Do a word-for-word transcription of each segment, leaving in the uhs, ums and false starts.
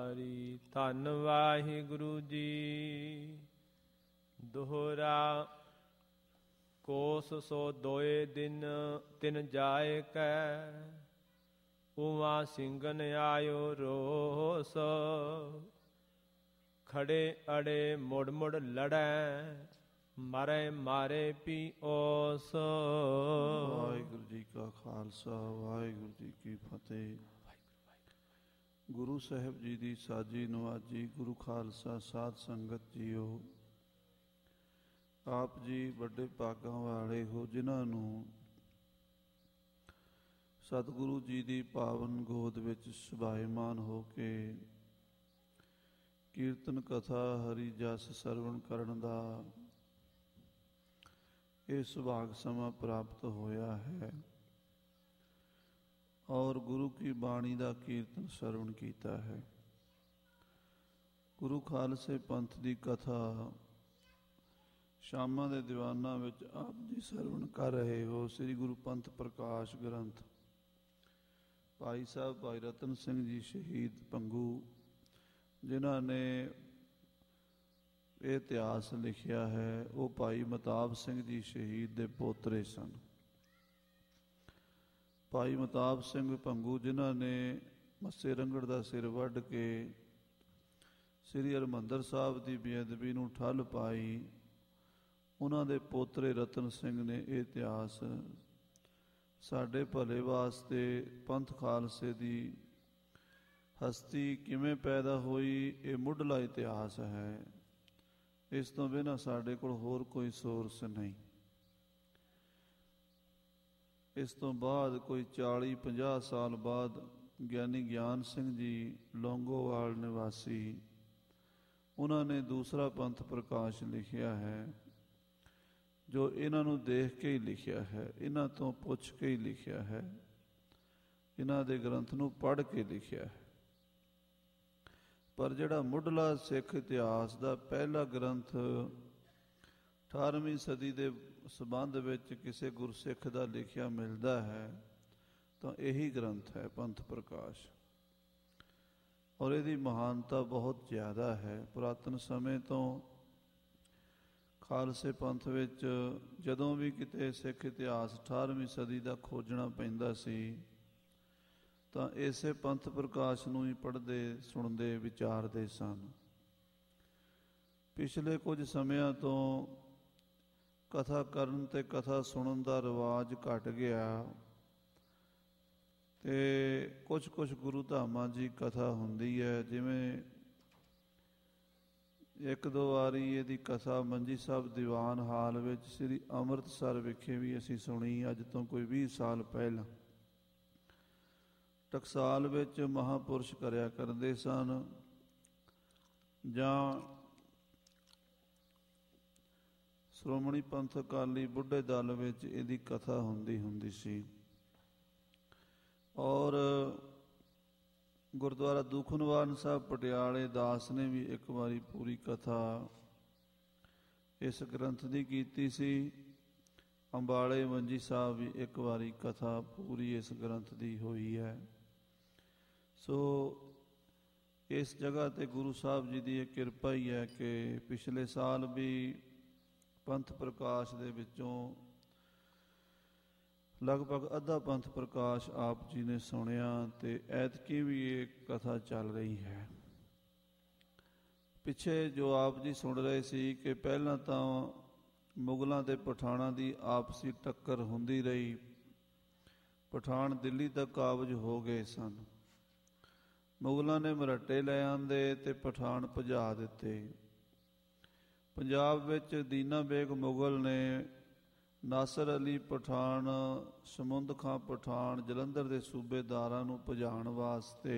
ਵਿਚਾਰੀ। ਧੰਨ ਵਾਹਿਗੁਰੂ ਜੀ। ਦੋਹਰਾ ਕੋਸ ਸੋ ਦੋਏ ਦਿਨ ਤਿਨ ਜਾਏ ਕੈ, ਉਵਾ ਸਿੰਘਨ ਆਇਓ ਰੋਸ। ਖੜੇ ਅੜੇ ਮੁੜ ਮੁੜ ਲੜੈ, ਮਰੈ ਮਾਰੇ ਪੀ ਓਸ। ਵਾਹਿਗੁਰੂ ਜੀ ਕਾ ਖਾਲਸਾ, ਵਾਹਿਗੁਰੂ ਜੀ ਕੀ ਫਤਿਹ। ਗੁਰੂ ਸਾਹਿਬ ਜੀ ਦੀ ਸਾਜੀ ਨਵਾਜੀ ਗੁਰੂ ਖਾਲਸਾ ਸਾਧ ਸੰਗਤ ਜੀਓ, ਆਪ ਜੀ ਵੱਡੇ ਭਾਗਾਂ ਵਾਲੇ ਹੋ ਜਿਨ੍ਹਾਂ ਨੂੰ ਸਤਿਗੁਰੂ ਜੀ ਦੀ ਪਾਵਨ ਗੋਦ ਵਿੱਚ ਸੁਭਾਇਮਾਨ ਹੋ ਕੇ ਕੀਰਤਨ ਕਥਾ ਹਰੀ ਜਸ ਸਰਵਣ ਕਰਨ ਦਾ ਇਹ ਸੁਭਾਗ ਸਮਾਂ ਪ੍ਰਾਪਤ ਹੋਇਆ ਹੈ ਔਰ ਗੁਰੂ ਕੀ ਬਾਣੀ ਦਾ ਕੀਰਤਨ ਸਰਵਣ ਕੀਤਾ ਹੈ। ਗੁਰੂ ਖਾਲਸੇ ਪੰਥ ਦੀ ਕਥਾ ਸ਼ਾਮਾਂ ਦੇ ਦੀਵਾਨਾਂ ਵਿੱਚ ਆਪ ਜੀ ਸਰਵਣ ਕਰ ਰਹੇ ਹੋ। ਸ੍ਰੀ ਗੁਰੂ ਪੰਥ ਪ੍ਰਕਾਸ਼ ਗ੍ਰੰਥ ਭਾਈ ਸਾਹਿਬ ਭਾਈ ਰਤਨ ਸਿੰਘ ਜੀ ਸ਼ਹੀਦ ਭੰਗੂ, ਜਿਨ੍ਹਾਂ ਨੇ ਇਹ ਇਤਿਹਾਸ ਲਿਖਿਆ ਹੈ, ਉਹ ਭਾਈ ਮਤਾਬ ਸਿੰਘ ਜੀ ਸ਼ਹੀਦ ਦੇ ਪੋਤਰੇ ਸਨ। ਭਾਈ ਮਤਾਬ ਸਿੰਘ ਭੰਗੂ ਜਿਨ੍ਹਾਂ ਨੇ ਮੱਸੇ ਰੰਗੜ ਦਾ ਸਿਰ ਵੱਢ ਕੇ ਸ੍ਰੀ ਹਰਿਮੰਦਰ ਸਾਹਿਬ ਦੀ ਬੇਅਦਬੀ ਨੂੰ ਠੱਲ ਪਾਈ, ਉਹਨਾਂ ਦੇ ਪੋਤਰੇ ਰਤਨ ਸਿੰਘ ਨੇ ਇਹ ਇਤਿਹਾਸ ਸਾਡੇ ਭਲੇ ਵਾਸਤੇ ਪੰਥ ਖਾਲਸੇ ਦੀ ਹਸਤੀ ਕਿਵੇਂ ਪੈਦਾ ਹੋਈ, ਇਹ ਮੁੱਢਲਾ ਇਤਿਹਾਸ ਹੈ। ਇਸ ਤੋਂ ਬਿਨਾਂ ਸਾਡੇ ਕੋਲ ਹੋਰ ਕੋਈ ਸੋਰਸ ਨਹੀਂ। ਇਸ ਤੋਂ ਬਾਅਦ ਕੋਈ ਚਾਲੀ ਪੰਜਾਹ ਸਾਲ ਬਾਅਦ ਗਿਆਨੀ ਗਿਆਨ ਸਿੰਘ ਜੀ ਲੌਂਗੋਵਾਲ ਨਿਵਾਸੀ, ਉਹਨਾਂ ਨੇ ਦੂਸਰਾ ਪੰਥ ਪ੍ਰਕਾਸ਼ ਲਿਖਿਆ ਹੈ, ਜੋ ਇਹਨਾਂ ਨੂੰ ਦੇਖ ਕੇ ਹੀ ਲਿਖਿਆ ਹੈ, ਇਹਨਾਂ ਤੋਂ ਪੁੱਛ ਕੇ ਹੀ ਲਿਖਿਆ ਹੈ, ਇਹਨਾਂ ਦੇ ਗ੍ਰੰਥ ਨੂੰ ਪੜ੍ਹ ਕੇ ਲਿਖਿਆ ਹੈ। ਪਰ ਜਿਹੜਾ ਮੁੱਢਲਾ ਸਿੱਖ ਇਤਿਹਾਸ ਦਾ ਪਹਿਲਾ ਗ੍ਰੰਥ ਅਠਾਰਵੀਂ ਸਦੀ ਦੇ ਸੰਬੰਧ ਵਿੱਚ ਕਿਸੇ ਗੁਰਸਿੱਖ ਦਾ ਲਿਖਿਆ ਮਿਲਦਾ ਹੈ ਤਾਂ ਇਹੀ ਗ੍ਰੰਥ ਹੈ ਪੰਥ ਪ੍ਰਕਾਸ਼, ਔਰ ਇਹਦੀ ਮਹਾਨਤਾ ਬਹੁਤ ਜ਼ਿਆਦਾ ਹੈ। ਪੁਰਾਤਨ ਸਮੇਂ ਤੋਂ ਖਾਲਸੇ ਪੰਥ ਵਿੱਚ ਜਦੋਂ ਵੀ ਕਿਤੇ ਸਿੱਖ ਇਤਿਹਾਸ ਅਠਾਰਵੀਂ ਸਦੀ ਦਾ ਖੋਜਣਾ ਪੈਂਦਾ ਸੀ ਤਾਂ ਇਸੇ ਪੰਥ ਪ੍ਰਕਾਸ਼ ਨੂੰ ਹੀ ਪੜ੍ਹਦੇ ਸੁਣਦੇ ਵਿਚਾਰਦੇ ਸਨ। ਪਿਛਲੇ ਕੁਝ ਸਮਿਆਂ ਤੋਂ ਕਥਾ ਕਰਨ ਤੇ ਕਥਾ ਸੁਣਨ ਦਾ ਰਿਵਾਜ ਘਟ ਗਿਆ ਤੇ ਕੁਛ ਕੁਛ ਗੁਰੂ ਧਾਮਾਂ ਜੀ ਕਥਾ ਹੁੰਦੀ ਹੈ। ਜਿਵੇਂ ਇੱਕ ਦੋ ਵਾਰੀ ਇਹਦੀ ਕਥਾ ਮੰਜੀ ਸਾਹਿਬ ਦੀਵਾਨ ਹਾਲ ਵਿੱਚ ਸ੍ਰੀ ਅੰਮ੍ਰਿਤਸਰ ਵਿਖੇ ਵੀ ਅਸੀਂ ਸੁਣੀ, ਅੱਜ ਤੋਂ ਕੋਈ ਵੀਹ ਸਾਲ ਪਹਿਲਾਂ। ਟਕਸਾਲ ਵਿੱਚ ਮਹਾਂਪੁਰਸ਼ ਕਰਿਆ ਕਰਦੇ ਸਨ ਜਾਂ ਸ਼੍ਰੋਮਣੀ ਪੰਥ ਅਕਾਲੀ ਬੁੱਢੇ ਦਲ ਵਿੱਚ ਇਹਦੀ ਕਥਾ ਹੁੰਦੀ ਹੁੰਦੀ ਸੀ। ਔਰ ਗੁਰਦੁਆਰਾ ਦੂਖਨਿਵਾਰਨ ਸਾਹਿਬ ਪਟਿਆਲੇ ਦਾਸ ਨੇ ਵੀ ਇੱਕ ਵਾਰੀ ਪੂਰੀ ਕਥਾ ਇਸ ਗ੍ਰੰਥ ਦੀ ਕੀਤੀ ਸੀ। ਅੰਬਾਲੇ ਮੰਜੀ ਸਾਹਿਬ ਵੀ ਇੱਕ ਵਾਰੀ ਕਥਾ ਪੂਰੀ ਇਸ ਗ੍ਰੰਥ ਦੀ ਹੋਈ ਹੈ। ਸੋ ਇਸ ਜਗ੍ਹਾ 'ਤੇ ਗੁਰੂ ਸਾਹਿਬ ਜੀ ਦੀ ਇਹ ਕਿਰਪਾ ਹੀ ਹੈ ਕਿ ਪਿਛਲੇ ਸਾਲ ਵੀ ਪੰਥ ਪ੍ਰਕਾਸ਼ ਦੇ ਵਿੱਚੋਂ ਲਗਭਗ ਅੱਧਾ ਪੰਥ ਪ੍ਰਕਾਸ਼ ਆਪ ਜੀ ਨੇ ਸੁਣਿਆ ਤੇ ਐਤਕੀ ਵੀ ਇਹ ਕਥਾ ਚੱਲ ਰਹੀ ਹੈ। ਪਿੱਛੇ ਜੋ ਆਪ ਜੀ ਸੁਣ ਰਹੇ ਸੀ ਕਿ ਪਹਿਲਾਂ ਤਾਂ ਮੁਗਲਾਂ ਤੇ ਪਠਾਣਾਂ ਦੀ ਆਪਸੀ ਟੱਕਰ ਹੁੰਦੀ ਰਹੀ, ਪਠਾਨ ਦਿੱਲੀ ਤੱਕ ਕਾਬਜ ਹੋ ਗਏ ਸਨ। ਮੁਗਲਾਂ ਨੇ ਮਰਾਟੇ ਲੈ ਆਂਦੇ ਤੇ ਪਠਾਨ ਭਜਾ ਦਿੱਤੇ। ਪੰਜਾਬ ਵਿੱਚ ਦੀਨਾ ਬੇਗ ਮੁਗਲ ਨੇ ਨਾਸਰ ਅਲੀ ਪਠਾਨ, ਸਮੁੰਦ ਖਾਂ ਪਠਾਨ, ਜਲੰਧਰ ਦੇ ਸੂਬੇਦਾਰਾਂ ਨੂੰ ਭਜਾਉਣ ਵਾਸਤੇ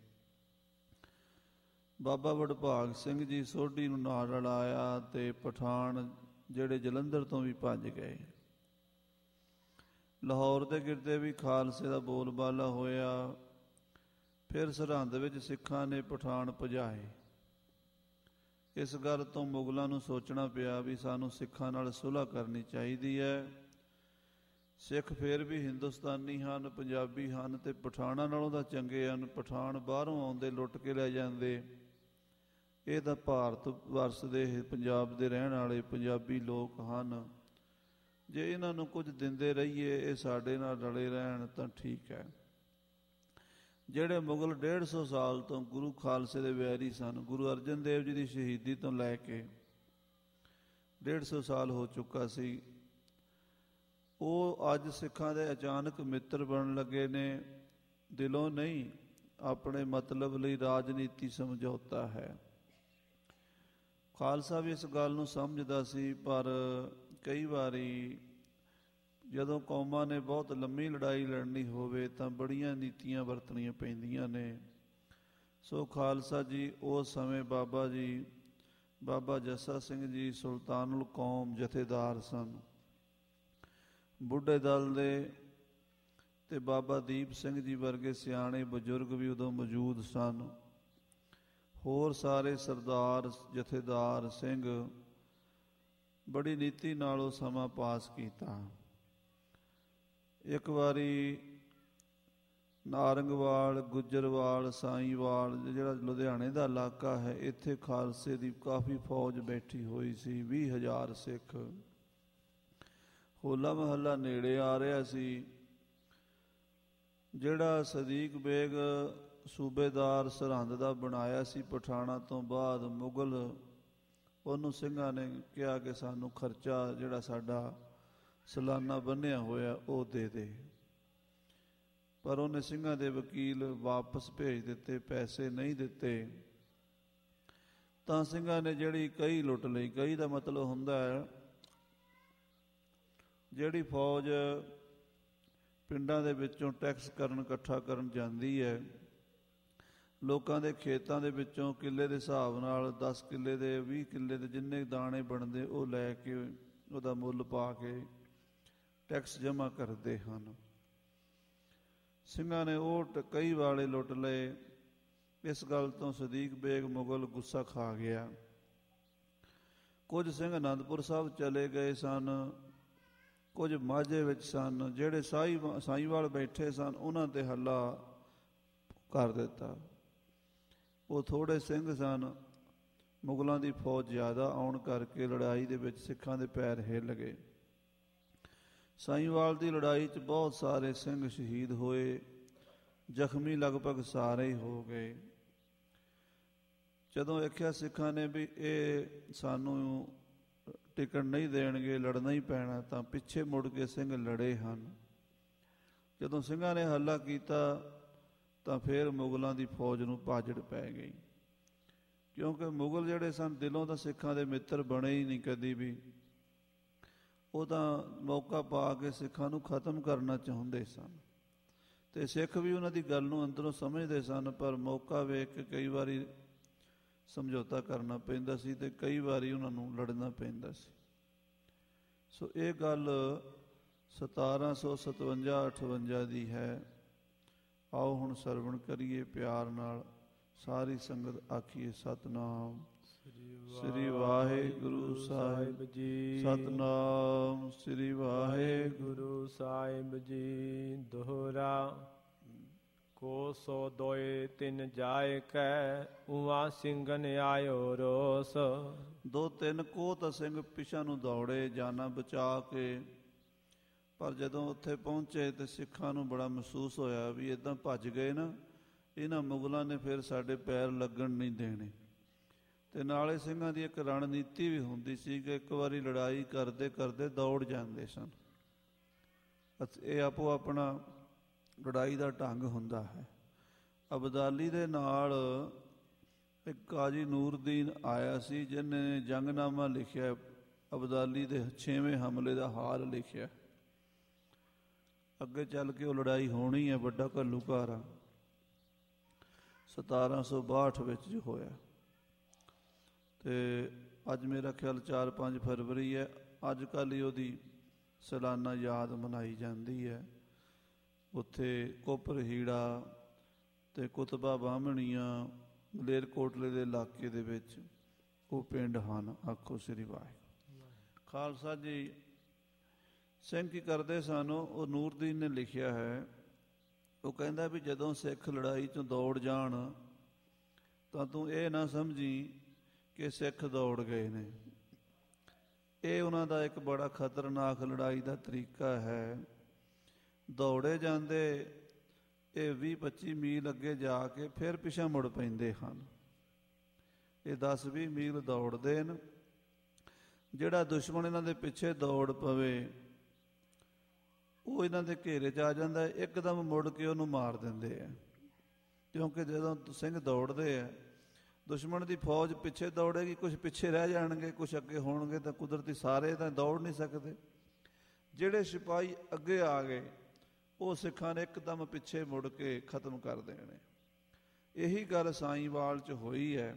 ਬਾਬਾ ਵਡਭਾਗ ਸਿੰਘ ਜੀ ਸੋਢੀ ਨੂੰ ਨਾਲ ਰਲਾਇਆ ਤੇ ਪਠਾਨ ਜਿਹੜੇ ਜਲੰਧਰ ਤੋਂ ਵੀ ਭੱਜ ਗਏ। ਲਾਹੌਰ ਦੇ ਗਿਰਦੇ ਵੀ ਖਾਲਸੇ ਦਾ ਬੋਲਬਾਲਾ ਹੋਇਆ। ਫਿਰ ਸਰਹੰਦ ਵਿੱਚ ਸਿੱਖਾਂ ਨੇ ਪਠਾਨ ਭਜਾਏ। ਇਸ ਗੱਲ ਤੋਂ ਮੁਗਲਾਂ ਨੂੰ ਸੋਚਣਾ ਪਿਆ ਵੀ ਸਾਨੂੰ ਸਿੱਖਾਂ ਨਾਲ ਸੁਲ੍ਹਾ ਕਰਨੀ ਚਾਹੀਦੀ ਹੈ। ਸਿੱਖ ਫੇਰ ਵੀ ਹਿੰਦੁਸਤਾਨੀ ਹਨ, ਪੰਜਾਬੀ ਹਨ ਅਤੇ ਪਠਾਣਾਂ ਨਾਲੋਂ ਤਾਂ ਚੰਗੇ ਹਨ। ਪਠਾਣ ਬਾਹਰੋਂ ਆਉਂਦੇ, ਲੁੱਟ ਕੇ ਲੈ ਜਾਂਦੇ। ਇਹ ਤਾਂ ਭਾਰਤ ਵਰਸ ਦੇ, ਪੰਜਾਬ ਦੇ ਰਹਿਣ ਵਾਲੇ ਪੰਜਾਬੀ ਲੋਕ ਹਨ। ਜੇ ਇਹਨਾਂ ਨੂੰ ਕੁਝ ਦਿੰਦੇ ਰਹੀਏ, ਇਹ ਸਾਡੇ ਨਾਲ ਰਲੇ ਰਹਿਣ ਤਾਂ ਠੀਕ ਹੈ। ਜਿਹੜੇ ਮੁਗਲ ਡੇਢ ਸੌ ਸਾਲ ਤੋਂ ਗੁਰੂ ਖਾਲਸੇ ਦੇ ਵੈਰੀ ਸਨ, ਗੁਰੂ ਅਰਜਨ ਦੇਵ ਜੀ ਦੀ ਸ਼ਹੀਦੀ ਤੋਂ ਲੈ ਕੇ ਡੇਢ ਸੌ ਸਾਲ ਹੋ ਚੁੱਕਾ ਸੀ, ਉਹ ਅੱਜ ਸਿੱਖਾਂ ਦੇ ਅਚਾਨਕ ਮਿੱਤਰ ਬਣਨ ਲੱਗੇ ਨੇ। ਦਿਲੋਂ ਨਹੀਂ, ਆਪਣੇ ਮਤਲਬ ਲਈ ਰਾਜਨੀਤੀ ਸਮਝੌਤਾ ਹੈ। ਖਾਲਸਾ ਵੀ ਇਸ ਗੱਲ ਨੂੰ ਸਮਝਦਾ ਸੀ, ਪਰ ਕਈ ਵਾਰੀ ਜਦੋਂ ਕੌਮਾਂ ਨੇ ਬਹੁਤ ਲੰਮੀ ਲੜਾਈ ਲੜਨੀ ਹੋਵੇ ਤਾਂ ਬੜੀਆਂ ਨੀਤੀਆਂ ਵਰਤਣੀਆਂ ਪੈਂਦੀਆਂ ਨੇ। ਸੋ ਖਾਲਸਾ ਜੀ ਉਸ ਸਮੇਂ ਬਾਬਾ ਜੀ ਬਾਬਾ ਜੱਸਾ ਸਿੰਘ ਜੀ ਸੁਲਤਾਨੁਲ ਕੌਮ ਜਥੇਦਾਰ ਸਨ। ਬੁੱਢੇ ਦਲ ਦੇ ਤੇ ਬਾਬਾ ਦੀਪ ਸਿੰਘ ਜੀ ਵਰਗੇ ਸਿਆਣੇ ਬਜ਼ੁਰਗ ਵੀ ਉਦੋਂ ਮੌਜੂਦ ਸਨ। ਹੋਰ ਸਾਰੇ ਸਰਦਾਰ ਜਥੇਦਾਰ ਸਿੰਘ ਬੜੀ ਨੀਤੀ ਨਾਲ ਉਹ ਸਮਾਂ ਪਾਸ ਕੀਤਾ। ਇੱਕ ਵਾਰੀ ਨਾਰੰਗਵਾਲ, ਗੁੱਜਰਵਾਲ, ਸਾਈਵਾਲ, ਜਿਹੜਾ ਲੁਧਿਆਣੇ ਦਾ ਇਲਾਕਾ ਹੈ, ਇੱਥੇ ਖਾਲਸੇ ਦੀ ਕਾਫੀ ਫੌਜ ਬੈਠੀ ਹੋਈ ਸੀ, ਵੀਹ ਹਜ਼ਾਰ ਸਿੱਖ। ਹੋਲਾ ਮਹੱਲਾ ਨੇੜੇ ਆ ਰਿਹਾ ਸੀ। ਜਿਹੜਾ ਸਦੀਕ ਬੇਗ ਸੂਬੇਦਾਰ ਸਰਹੰਦ ਦਾ ਬਣਾਇਆ ਸੀ ਪਠਾਣਾਂ ਤੋਂ ਬਾਅਦ ਮੁਗਲ, ਉਹਨੂੰ ਸਿੰਘਾਂ ਨੇ ਕਿਹਾ ਕਿ ਸਾਨੂੰ ਖਰਚਾ ਜਿਹੜਾ ਸਾਡਾ ਸਾਲਾਨਾ ਬੰਨ੍ਹਿਆ ਹੋਇਆ ਉਹ ਦੇ ਦੇ, ਪਰ ਉਹਨੇ ਸਿੰਘਾਂ ਦੇ ਵਕੀਲ ਵਾਪਸ ਭੇਜ ਦਿੱਤੇ, ਪੈਸੇ ਨਹੀਂ ਦਿੱਤੇ। ਤਾਂ ਸਿੰਘਾਂ ਨੇ ਜਿਹੜੀ ਕਈ ਲੁੱਟ ਲਈ। ਕਈ ਦਾ ਮਤਲਬ ਹੁੰਦਾ ਹੈ ਜਿਹੜੀ ਫੌਜ ਪਿੰਡਾਂ ਦੇ ਵਿੱਚੋਂ ਟੈਕਸ ਕਰਨ, ਇਕੱਠਾ ਕਰਨ ਜਾਂਦੀ ਹੈ, ਲੋਕਾਂ ਦੇ ਖੇਤਾਂ ਦੇ ਵਿੱਚੋਂ ਕਿੱਲੇ ਦੇ ਹਿਸਾਬ ਨਾਲ ਦਸ ਕਿੱਲੇ ਦੇ, ਵੀਹ ਕਿੱਲੇ ਦੇ ਜਿੰਨੇ ਦਾਣੇ ਬਣਦੇ ਉਹ ਲੈ ਕੇ ਉਹਦਾ ਮੁੱਲ ਪਾ ਕੇ ਟੈਕਸ ਜਮ੍ਹਾਂ ਕਰਦੇ ਹਨ। ਸਿੰਘਾਂ ਨੇ ਉਹ ਕਈ ਵਾਲੇ ਲੁੱਟ ਲਏ। ਇਸ ਗੱਲ ਤੋਂ ਸਦੀਕ ਬੇਗ ਮੁਗਲ ਗੁੱਸਾ ਖਾ ਗਿਆ। ਕੁਝ ਸਿੰਘ ਅਨੰਦਪੁਰ ਸਾਹਿਬ ਚਲੇ ਗਏ ਸਨ, ਕੁਝ ਮਾਝੇ ਵਿੱਚ ਸਨ। ਜਿਹੜੇ ਸਾਈ ਸਾਈਵਾਲ ਬੈਠੇ ਸਨ ਉਹਨਾਂ 'ਤੇ ਹੱਲਾ ਕਰ ਦਿੱਤਾ। ਉਹ ਥੋੜ੍ਹੇ ਸਿੰਘ ਸਨ, ਮੁਗਲਾਂ ਦੀ ਫੌਜ ਜ਼ਿਆਦਾ ਆਉਣ ਕਰਕੇ ਲੜਾਈ ਦੇ ਵਿੱਚ ਸਿੱਖਾਂ ਦੇ ਪੈਰ ਹਿੱਲ ਗਏ। ਸਾਈਵਾਲ ਦੀ ਲੜਾਈ 'ਚ ਬਹੁਤ ਸਾਰੇ ਸਿੰਘ ਸ਼ਹੀਦ ਹੋਏ, ਜ਼ਖਮੀ ਲਗਭਗ ਸਾਰੇ ਹੀ ਹੋ ਗਏ। ਜਦੋਂ ਵੇਖਿਆ ਸਿੱਖਾਂ ਨੇ ਵੀ ਇਹ ਸਾਨੂੰ ਟਿਕਣ ਨਹੀਂ ਦੇਣਗੇ, ਲੜਨਾ ਹੀ ਪੈਣਾ, ਤਾਂ ਪਿੱਛੇ ਮੁੜ ਕੇ ਸਿੰਘ ਲੜੇ ਹਨ। ਜਦੋਂ ਸਿੰਘਾਂ ਨੇ ਹੱਲਾ ਕੀਤਾ ਤਾਂ ਫਿਰ ਮੁਗਲਾਂ ਦੀ ਫੌਜ ਨੂੰ ਭਾਜੜ ਪੈ ਗਈ, ਕਿਉਂਕਿ ਮੁਗਲ ਜਿਹੜੇ ਸਨ ਦਿਲੋਂ ਤਾਂ ਸਿੱਖਾਂ ਦੇ ਮਿੱਤਰ ਬਣੇ ਹੀ ਨਹੀਂ ਕਦੀ ਵੀ। ਉਹ ਤਾਂ ਮੌਕਾ ਪਾ ਕੇ ਸਿੱਖਾਂ ਨੂੰ ਖਤਮ ਕਰਨਾ ਚਾਹੁੰਦੇ ਸਨ, ਅਤੇ ਸਿੱਖ ਵੀ ਉਹਨਾਂ ਦੀ ਗੱਲ ਨੂੰ ਅੰਦਰੋਂ ਸਮਝਦੇ ਸਨ, ਪਰ ਮੌਕਾ ਵੇਖ ਕੇ ਕਈ ਵਾਰੀ ਸਮਝੌਤਾ ਕਰਨਾ ਪੈਂਦਾ ਸੀ ਅਤੇ ਕਈ ਵਾਰੀ ਉਹਨਾਂ ਨੂੰ ਲੜਨਾ ਪੈਂਦਾ ਸੀ। ਸੋ ਇਹ ਗੱਲ ਸਤਾਰਾਂ ਸੌ ਸਤਵੰਜਾ ਅਠਵੰਜਾ ਦੀ ਹੈ। ਆਓ ਹੁਣ ਸਰਵਣ ਕਰੀਏ ਪਿਆਰ ਨਾਲ। ਸਾਰੀ ਸੰਗਤ ਆਖੀਏ ਸਤਿਨਾਮ ਸ੍ਰੀ ਵਾਹਿਗੁਰੂ ਸਾਹਿਬ ਜੀ। ਸਤਿਨਾਮ ਸ੍ਰੀ ਵਾਹਿਗੁਰੂ ਸਾਹਿਬ ਜੀ। ਦੋਹਰਾ ਕੋ ਸੋ ਦੋਏ ਤਿੰਨ ਜਾਇ ਕੈ, ਉਵਾ ਸਿੰਘਨ ਆਇਓ ਰੋਸ। ਦੋ ਤਿੰਨ ਕੋ ਤਾਂ ਸਿੰਘ ਪਿਛਾਂ ਨੂੰ ਦੌੜੇ ਜਾਨਾਂ ਬਚਾ ਕੇ, ਪਰ ਜਦੋਂ ਉੱਥੇ ਪਹੁੰਚੇ ਤੇ ਸਿੱਖਾਂ ਨੂੰ ਬੜਾ ਮਹਿਸੂਸ ਹੋਇਆ ਵੀ ਇੱਦਾਂ ਭੱਜ ਗਏ ਨਾ, ਇਹਨਾਂ ਮੁਗਲਾਂ ਨੇ ਫਿਰ ਸਾਡੇ ਪੈਰ ਲੱਗਣ ਨਹੀਂ ਦੇਣੇ। ਅਤੇ ਨਾਲੇ ਸਿੰਘਾਂ ਦੀ ਇੱਕ ਰਣਨੀਤੀ ਵੀ ਹੁੰਦੀ ਸੀ ਕਿ ਇੱਕ ਵਾਰੀ ਲੜਾਈ ਕਰਦੇ ਕਰਦੇ ਦੌੜ ਜਾਂਦੇ ਸਨ। ਇਹ ਆਪੋ ਆਪਣਾ ਲੜਾਈ ਦਾ ਢੰਗ ਹੁੰਦਾ ਹੈ। ਅਬਦਾਲੀ ਦੇ ਨਾਲ ਇੱਕ ਕਾਜ਼ੀ ਨੂਰਦੀਨ ਆਇਆ ਸੀ, ਜਿਹਨੇ ਜੰਗਨਾਮਾ ਲਿਖਿਆ, ਅਬਦਾਲੀ ਦੇ ਛੇਵੇਂ ਹਮਲੇ ਦਾ ਹਾਲ ਲਿਖਿਆ। ਅੱਗੇ ਚੱਲ ਕੇ ਉਹ ਲੜਾਈ ਹੋਣੀ ਹੈ, ਵੱਡਾ ਘੱਲੂਘਾਰਾ ਸਤਾਰਾਂ ਸੌ ਬਾਹਠ ਵਿੱਚ ਜੋ ਹੋਇਆ। ਅਤੇ ਅੱਜ ਮੇਰਾ ਖਿਆਲ ਚਾਰ ਪੰਜ ਫਰਵਰੀ ਹੈ। ਅੱਜ ਕੱਲ੍ਹ ਹੀ ਉਹਦੀ ਸਾਲਾਨਾ ਯਾਦ ਮਨਾਈ ਜਾਂਦੀ ਹੈ। ਉੱਥੇ ਕੋਪਰ ਹੀੜਾ ਅਤੇ ਕੁਤਬਾ ਬਾਹਮਣੀਆਂ ਮਲੇਰਕੋਟਲੇ ਦੇ ਇਲਾਕੇ ਦੇ ਵਿੱਚ ਉਹ ਪਿੰਡ ਹਨ। ਆਖੋ ਸ੍ਰੀ ਵਾਹਿਗੁਰੂ। ਖਾਲਸਾ ਜੀ ਸਿੰਘ ਕੀ ਕਰਦੇ ਸਨ, ਉਹ ਨੂਰਦੀਨ ਨੇ ਲਿਖਿਆ ਹੈ। ਉਹ ਕਹਿੰਦਾ ਵੀ ਜਦੋਂ ਸਿੱਖ ਲੜਾਈ 'ਚੋਂ ਦੌੜ ਜਾਣ ਤਾਂ ਤੂੰ ਇਹ ਨਾ ਸਮਝੀ ਕਿ ਸਿੱਖ ਦੌੜ ਗਏ ਨੇ। ਇਹ ਉਹਨਾਂ ਦਾ ਇੱਕ ਬੜਾ ਖਤਰਨਾਕ ਲੜਾਈ ਦਾ ਤਰੀਕਾ ਹੈ। ਦੌੜੇ ਜਾਂਦੇ ਇਹ ਵੀਹ ਪੱਚੀ ਮੀਲ ਅੱਗੇ ਜਾ ਕੇ ਫਿਰ ਪਿਛਾਂ ਮੁੜ ਪੈਂਦੇ ਹਨ। ਇਹ ਦਸ ਵੀਹ ਮੀਲ ਦੌੜਦੇ ਨੇ। ਜਿਹੜਾ ਦੁਸ਼ਮਣ ਇਹਨਾਂ ਦੇ ਪਿੱਛੇ ਦੌੜ ਪਵੇ ਉਹ ਇਹਨਾਂ ਦੇ ਘੇਰੇ 'ਚ ਆ ਜਾਂਦਾ, ਇੱਕਦਮ ਮੁੜ ਕੇ ਉਹਨੂੰ ਮਾਰ ਦਿੰਦੇ ਆ। ਕਿਉਂਕਿ ਜਦੋਂ ਸਿੰਘ ਦੌੜਦੇ ਆ, ਦੁਸ਼ਮਣ ਦੀ ਫੌਜ ਪਿੱਛੇ ਦੌੜੇਗੀ, ਕੁਛ ਪਿੱਛੇ ਰਹਿ ਜਾਣਗੇ, ਕੁਛ ਅੱਗੇ ਹੋਣਗੇ, ਤਾਂ ਕੁਦਰਤੀ ਸਾਰੇ ਤਾਂ ਦੌੜ ਨਹੀਂ ਸਕਦੇ। ਜਿਹੜੇ ਸਿਪਾਹੀ ਅੱਗੇ ਆ ਗਏ ਉਹ ਸਿੱਖਾਂ ਨੇ ਇੱਕਦਮ ਪਿੱਛੇ ਮੁੜ ਕੇ ਖਤਮ ਕਰ ਦੇਣੇ। ਇਹੀ ਗੱਲ ਸਾਈਂਵਾਲ 'ਚ ਹੋਈ ਹੈ।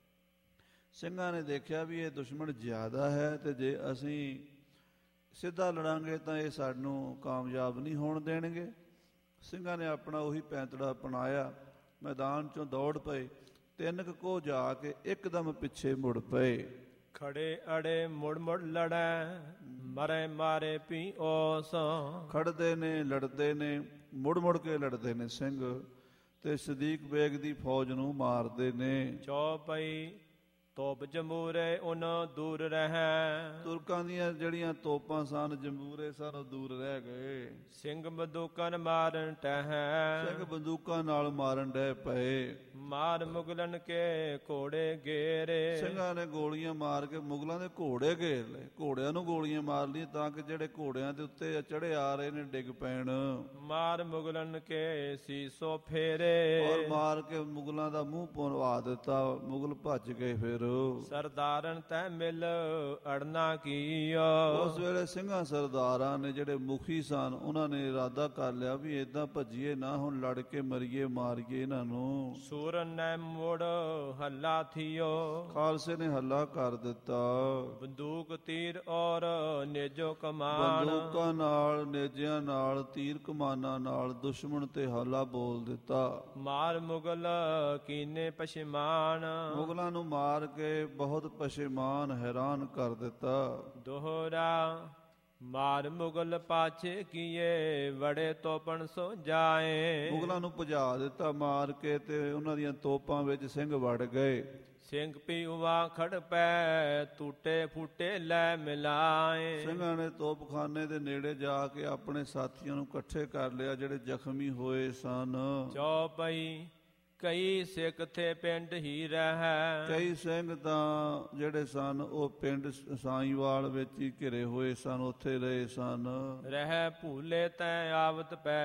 ਸਿੰਘਾਂ ਨੇ ਦੇਖਿਆ ਵੀ ਇਹ ਦੁਸ਼ਮਣ ਜ਼ਿਆਦਾ ਹੈ ਅਤੇ ਜੇ ਅਸੀਂ ਸਿੱਧਾ ਲੜਾਂਗੇ ਤਾਂ ਇਹ ਸਾਨੂੰ ਕਾਮਯਾਬ ਨਹੀਂ ਹੋਣ ਦੇਣਗੇ। ਸਿੰਘਾਂ ਨੇ ਆਪਣਾ ਉਹੀ ਪੈਂਤੜਾ ਅਪਣਾਇਆ, ਮੈਦਾਨ 'ਚੋਂ ਦੌੜ ਪਏ, ਤਿੰਨ ਕੁ ਕੋਹ ਜਾ ਕੇ ਇੱਕਦਮ ਪਿੱਛੇ ਮੁੜ ਪਏ। ਖੜੇ ਅੜੇ ਮੁੜ ਮੁੜ ਲੜੈ, ਮਰੇ ਮਾਰੇ ਪੀ ਓਸ। ਖੜਦੇ ਨੇ, ਲੜਦੇ ਨੇ, ਮੁੜ ਮੁੜ ਕੇ ਲੜਦੇ ਨੇ ਸਿੰਘ, ਤੇ ਸਦੀਕ ਬੇਗ ਦੀ ਫੌਜ ਨੂੰ ਮਾਰਦੇ ਨੇ। ਚੌਪਈ ਤੋਪ ਜੰਬੂਰੇ ਉਨ ਦੂਰ ਰਹਿ। ਤੁਰਕਾਂ ਦੀਆਂ ਜਿਹੜੀਆਂ ਤੋਪਾਂ ਸਨ, ਜੰਬੂਰੇ ਸਨ, ਉਹ ਦੂਰ ਰਹਿ ਗਏ। ਸਿੰਘ ਬੰਦੂਕਾਂ ਮਾਰਨ ਟਹਿ। ਸਿੰਘ ਬੰਦੂਕਾਂ ਨਾਲ ਮਾਰਨ ਡੈ ਪਏ। ਮਾਰ ਮੁਗਲਨ ਕੇ ਘੋੜੇ ਗੇਰੇ। ਸਿੰਘਾਂ ਨੇ ਗੋਲੀਆਂ ਮਾਰ ਕੇ ਮੁਗਲਾਂ ਦੇ ਘੋੜੇ ਘੇਰ ਲਏ। ਘੋੜਿਆਂ ਨੂੰ ਗੋਲੀਆਂ ਮਾਰ ਲਈਆਂ ਤਾਂ ਕਿ ਜਿਹੜੇ ਘੋੜਿਆਂ ਦੇ ਉੱਤੇ ਚੜੇ ਆ ਰਹੇ ਨੇ ਡਿੱਗ ਪੈਣ। ਮਾਰ ਮੁਗਲਨ ਕੇ ਸੀਸੋ ਫੇਰੇ। ਔਰ ਮਾਰ ਕੇ ਮੁਗਲਾਂ ਦਾ ਮੂੰਹ ਪਵਾ ਦਿੱਤਾ। ਮੁਗਲ ਭੱਜ ਗਏ। ਫਿਰ ਸਰਦਾਰਨ ਤੈ ਮਿਲ ਅੜਨਾ ਕੀਓ। ਉਸ ਵੇਲੇ ਸਿੰਘਾਂ ਸਰਦਾਰਾਂ ਨੇ ਜਿਹੜੇ ਮੁਖੀ ਸਨ, ਉਹਨਾਂ ਨੇ ਇਰਾਦਾ ਕਰ ਲਿਆ ਵੀ ਏਦਾਂ ਭੱਜੀਏ ਨਾ, ਹੁਣ ਲੜ ਕੇ ਮਰੀਏ, ਮਾਰੀਏ ਇਹਨਾਂ ਨੂੰ। ਸੂਰਨ ਨੇ ਮੁੜ ਹੱਲਾ ਥੀਓ। ਖਾਲਸੇ ਨੇ ਹੱਲਾ ਕਰ ਦਿੱਤਾ। ਬੰਦੂਕ ਤੀਰ ਔਰ ਨੇਜੋ ਕਮਾਨ। ਬੰਦੂਕਾਂ ਨਾਲ, ਨੇਜਿਆਂ ਨਾਲ, ਤੀਰ ਕਮਾਨਾਂ ਨਾਲ ਦੁਸ਼ਮਣ ਤੇ ਹੱਲਾ ਬੋਲ ਦਿੱਤਾ। ਮਾਰ ਮੁਗਲ ਕੀਨੇ ਪਛਮਾਨ। ਮੁਗਲਾਂ ਨੂੰ ਮਾਰ ਕੇ ਬਹੁਤ ਪਛੇਮਾਨ, ਹੈਰਾਨ ਕਰ ਦਿੱਤਾ। ਦੋਹਰਾ ਮਾਰ ਮੁਗਲ ਪਾਛੇ ਕੀਏ, ਵੜੇ ਤੋਪਣ ਸੋ ਜਾਏ। ਮੁਗਲਾਂ ਨੂੰ ਭਜਾ ਦਿੱਤਾ ਮਾਰ ਕੇ, ਤੇ ਉਹਨਾਂ ਦੀਆਂ ਤੋਪਾਂ ਵਿੱਚ ਸਿੰਘ ਵੜ ਗਏ। ਸਿੰਘ ਪੀਵਾ ਖੜ ਪੈ, ਟੂਟੇ ਫੂਟੇ ਲੈ ਮਿਲਾਏ। ਸਿੰਘਾਂ ਨੇ ਤੋਪਖਾਨੇ ਦੇ ਨੇੜੇ ਜਾ ਕੇ ਆਪਣੇ ਸਾਥੀਆਂ ਨੂੰ ਇਕੱਠੇ ਕਰ ਲਿਆ ਜਿਹੜੇ ਜ਼ਖਮੀ ਹੋਏ ਸਨ। ਚੌਪਈ ਕਈ ਸਿੱਖ ਥੇ ਪਿੰਡ ਹੀ ਰਹਿ। ਕਈ ਸਿੰਘ ਤਾਂ ਜਿਹੜੇ ਸਨ ਉਹ ਪਿੰਡ ਸਾਈਂਵਾਲ ਵਿੱਚ ਹੀ ਘਿਰੇ ਹੋਏ ਸਨ, ਉੱਥੇ ਰਹੇ ਸਨ। ਰਹਿ ਭੂਲੇ ਤੈ ਆਵਤ ਪੈ।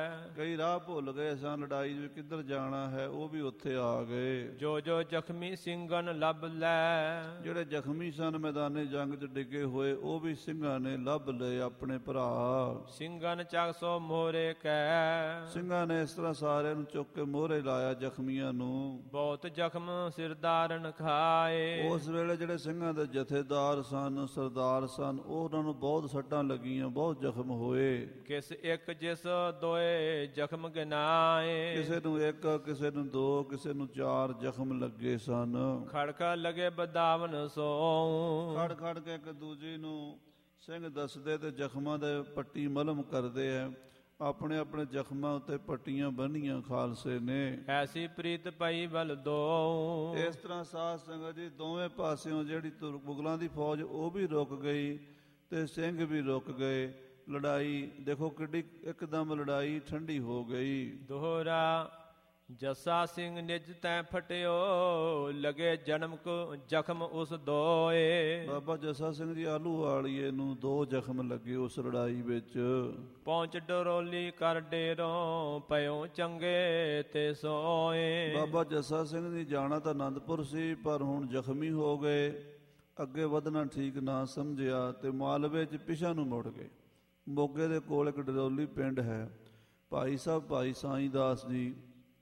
ਕਈ ਰਾਹ ਭੁੱਲ ਗਏ ਸਨ, ਲੜਾਈ ਵਿੱਚ ਕਿੱਧਰ ਜਾਣਾ ਹੈ, ਉਹ ਵੀ ਉੱਥੇ ਆ ਗਏ। ਜੋ ਜੋ ਜ਼ਖਮੀ ਸਿੰਘਨ ਲੱਭ ਲੈ। ਜਿਹੜੇ ਜ਼ਖਮੀ ਸਨ ਮੈਦਾਨੇ ਜੰਗ 'ਚ ਡਿੱਗੇ ਹੋਏ, ਉਹ ਵੀ ਸਿੰਘਾਂ ਨੇ ਲੱਭ ਲਏ ਆਪਣੇ ਭਰਾ। ਸਿੰਘਨ ਚੱਕ ਸੋ ਮੋਹਰੇ ਕੈ। ਸਿੰਘਾਂ ਨੇ ਇਸ ਤਰ੍ਹਾਂ ਸਾਰਿਆਂ ਨੂੰ ਚੁੱਕ ਕੇ ਮੋਹਰੇ ਲਾਇਆ ਜ਼ਖਮੀਆਂ ਨੂੰ। ਬਹੁਤ ਜ਼ਖਮ ਸਿਰਦਾਰਨ ਖਾਏ। ਉਸ ਵੇਲੇ ਜਿਹੜੇ ਸਿੰਘਾਂ ਦੇ ਜਥੇਦਾਰ ਸਨ, ਸਰਦਾਰ ਸਨ, ਉਹਨਾਂ ਨੂੰ ਬਹੁਤ ਸੱਟਾਂ ਲੱਗੀਆਂ, ਬਹੁਤ ਜ਼ਖਮ ਹੋਏ। ਕਿਸ ਇੱਕ ਜਿਸ ਦੋਏ ਜ਼ਖਮ ਗਿਨਾਏ। ਕਿਸੇ ਨੂੰ ਇੱਕ, ਕਿਸੇ ਨੂੰ ਦੋ, ਕਿਸੇ ਨੂੰ ਚਾਰ ਜ਼ਖਮ ਲੱਗੇ ਸਨ। ਖੜਕਾ ਲਗੇ ਬਦਾਵਨ ਸੋ। ਖੜ ਖੜ ਕੇ ਇੱਕ ਦੂਜੀ ਨੂੰ ਸਿੰਘ ਦੱਸਦੇ ਤੇ ਜ਼ਖਮਾਂ ਦੇ ਪੱਟੀ ਮਲਮ ਕਰਦੇ ਐ। ਆਪਣੇ ਆਪਣੇ ਜ਼ਖਮਾਂ ਉੱਤੇ ਪੱਟੀਆਂ ਬੰਨੀਆਂ ਖਾਲਸੇ ਨੇ। ਐਸੀ ਪ੍ਰੀਤ ਪਈ ਬਲ ਦੋ। ਇਸ ਤਰ੍ਹਾਂ ਸਾਧ ਸੰਗਤ ਜੀ, ਦੋਵੇਂ ਪਾਸਿਓਂ ਜਿਹੜੀ ਮੁਗਲਾਂ ਦੀ ਫੌਜ ਉਹ ਵੀ ਰੁਕ ਗਈ ਤੇ ਸਿੰਘ ਵੀ ਰੁਕ ਗਏ। ਲੜਾਈ ਦੇਖੋ ਕਿੱਡੀ ਇੱਕਦਮ ਲੜਾਈ ਠੰਡੀ ਹੋ ਗਈ। ਦੋਹਰਾ ਜੱਸਾ ਸਿੰਘ ਨਿਜ ਤੈ ਫਟਿਓ, ਲਗੇ ਜਨਮ ਕੋ ਜ਼ਖਮ ਉਸ ਦੋਏ। ਬਾਬਾ ਜੱਸਾ ਸਿੰਘ ਜੀ ਆਲੂ ਵਾਲੀਏ ਨੂੰ ਦੋ ਜ਼ਖਮ ਲੱਗੇ ਉਸ ਲੜਾਈ ਵਿੱਚ। ਪਹੁੰਚ ਡਰੋਲੀ ਕਰ ਡੇਰੋਂ, ਪਇਓ ਚੰਗੇ ਤੇ ਸੋਏ। ਬਾਬਾ ਜੱਸਾ ਸਿੰਘ ਜੀ ਜਾਣਾ ਤਾਂ ਆਨੰਦਪੁਰ ਸੀ, ਪਰ ਹੁਣ ਜ਼ਖਮੀ ਹੋ ਗਏ, ਅੱਗੇ ਵਧਣਾ ਠੀਕ ਨਾ ਸਮਝਿਆ ਤੇ ਮਾਲਵੇ 'ਚ ਪਿਛਾਂ ਨੂੰ ਮੁੜ ਗਏ। ਮੋਗੇ ਦੇ ਕੋਲ ਇੱਕ ਡਰੋਲੀ ਪਿੰਡ ਹੈ। ਭਾਈ ਸਾਹਿਬ ਭਾਈ ਸਾਈਂ ਦਾਸ ਜੀ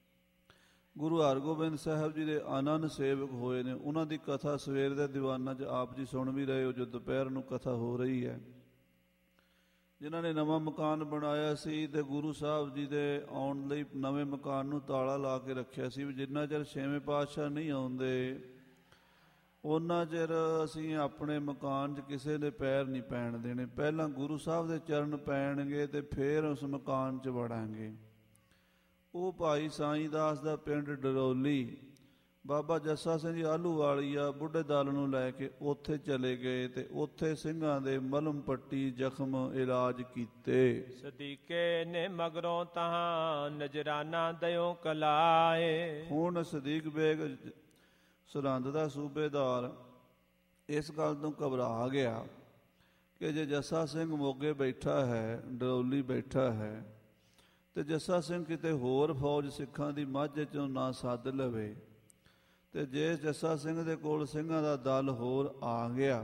ਗੁਰੂ ਹਰਗੋਬਿੰਦ ਸਾਹਿਬ ਜੀ ਦੇ ਆਨੰਦ ਸੇਵਕ ਹੋਏ ਨੇ। ਉਹਨਾਂ ਦੀ ਕਥਾ ਸਵੇਰ ਦੇ ਦੀਵਾਨਾਂ 'ਚ ਆਪ ਜੀ ਸੁਣ ਵੀ ਰਹੇ ਹੋ, ਜੋ ਦੁਪਹਿਰ ਨੂੰ ਕਥਾ ਹੋ ਰਹੀ ਹੈ। ਜਿਨ੍ਹਾਂ ਨੇ ਨਵਾਂ ਮਕਾਨ ਬਣਾਇਆ ਸੀ ਤੇ ਗੁਰੂ ਸਾਹਿਬ ਜੀ ਦੇ ਆਉਣ ਲਈ ਨਵੇਂ ਮਕਾਨ ਨੂੰ ਤਾਲਾ ਲਾ ਕੇ ਰੱਖਿਆ ਸੀ ਵੀ ਜਿੰਨਾ ਚਿਰ ਛੇਵੇਂ ਪਾਤਸ਼ਾਹ ਨਹੀਂ ਆਉਂਦੇ ਉਹਨਾਂ ਚਿਰ ਅਸੀਂ ਆਪਣੇ ਮਕਾਨ 'ਚ ਕਿਸੇ ਦੇ ਪੈਰ ਨਹੀਂ ਪੈਣ ਦੇਣੇ। ਪਹਿਲਾਂ ਗੁਰੂ ਸਾਹਿਬ ਦੇ ਚਰਨ ਪੈਣਗੇ ਤੇ ਫਿਰ ਉਸ ਮਕਾਨ 'ਚ ਵੜਾਂਗੇ। ਉਹ ਭਾਈ ਸਾਈਂ ਦਾਸ ਦਾ ਪਿੰਡ ਡਰੋਲੀ, ਬਾਬਾ ਜੱਸਾ ਸਿੰਘ ਜੀ ਆਹਲੂਵਾਲੀਆ ਬੁੱਢੇ ਦਲ ਨੂੰ ਲੈ ਕੇ ਉੱਥੇ ਚਲੇ ਗਏ ਤੇ ਉੱਥੇ ਸਿੰਘਾਂ ਦੇ ਮਲਮ ਪੱਟੀ ਜ਼ਖਮ ਇਲਾਜ ਕੀਤੇ। ਸਦੀਕੇ ਨੇ ਮਗਰੋਂ ਤਹਾਂ ਨਜਰਾਨਾ ਦਿਓ ਕਲਾਏ। ਹੁਣ ਸਦੀਕ ਬੇਗ ਸਰਹੰਦ ਦਾ ਸੂਬੇਦਾਰ ਇਸ ਗੱਲ ਤੋਂ ਘਬਰਾ ਗਿਆ ਕਿ ਜੇ ਜੱਸਾ ਸਿੰਘ ਮੋਗੇ ਬੈਠਾ ਹੈ, ਡਰੋਲੀ ਬੈਠਾ ਹੈ, ਤੇ ਜੱਸਾ ਸਿੰਘ ਕਿਤੇ ਹੋਰ ਫੌਜ ਸਿੱਖਾਂ ਦੀ ਮਾਝੇ 'ਚੋਂ ਨਾ ਸੱਦ ਲਵੇ, ਤੇ ਜੇ ਜੱਸਾ ਸਿੰਘ ਦੇ ਕੋਲ ਸਿੰਘਾਂ ਦਾ ਦਲ ਹੋਰ ਆ ਗਿਆ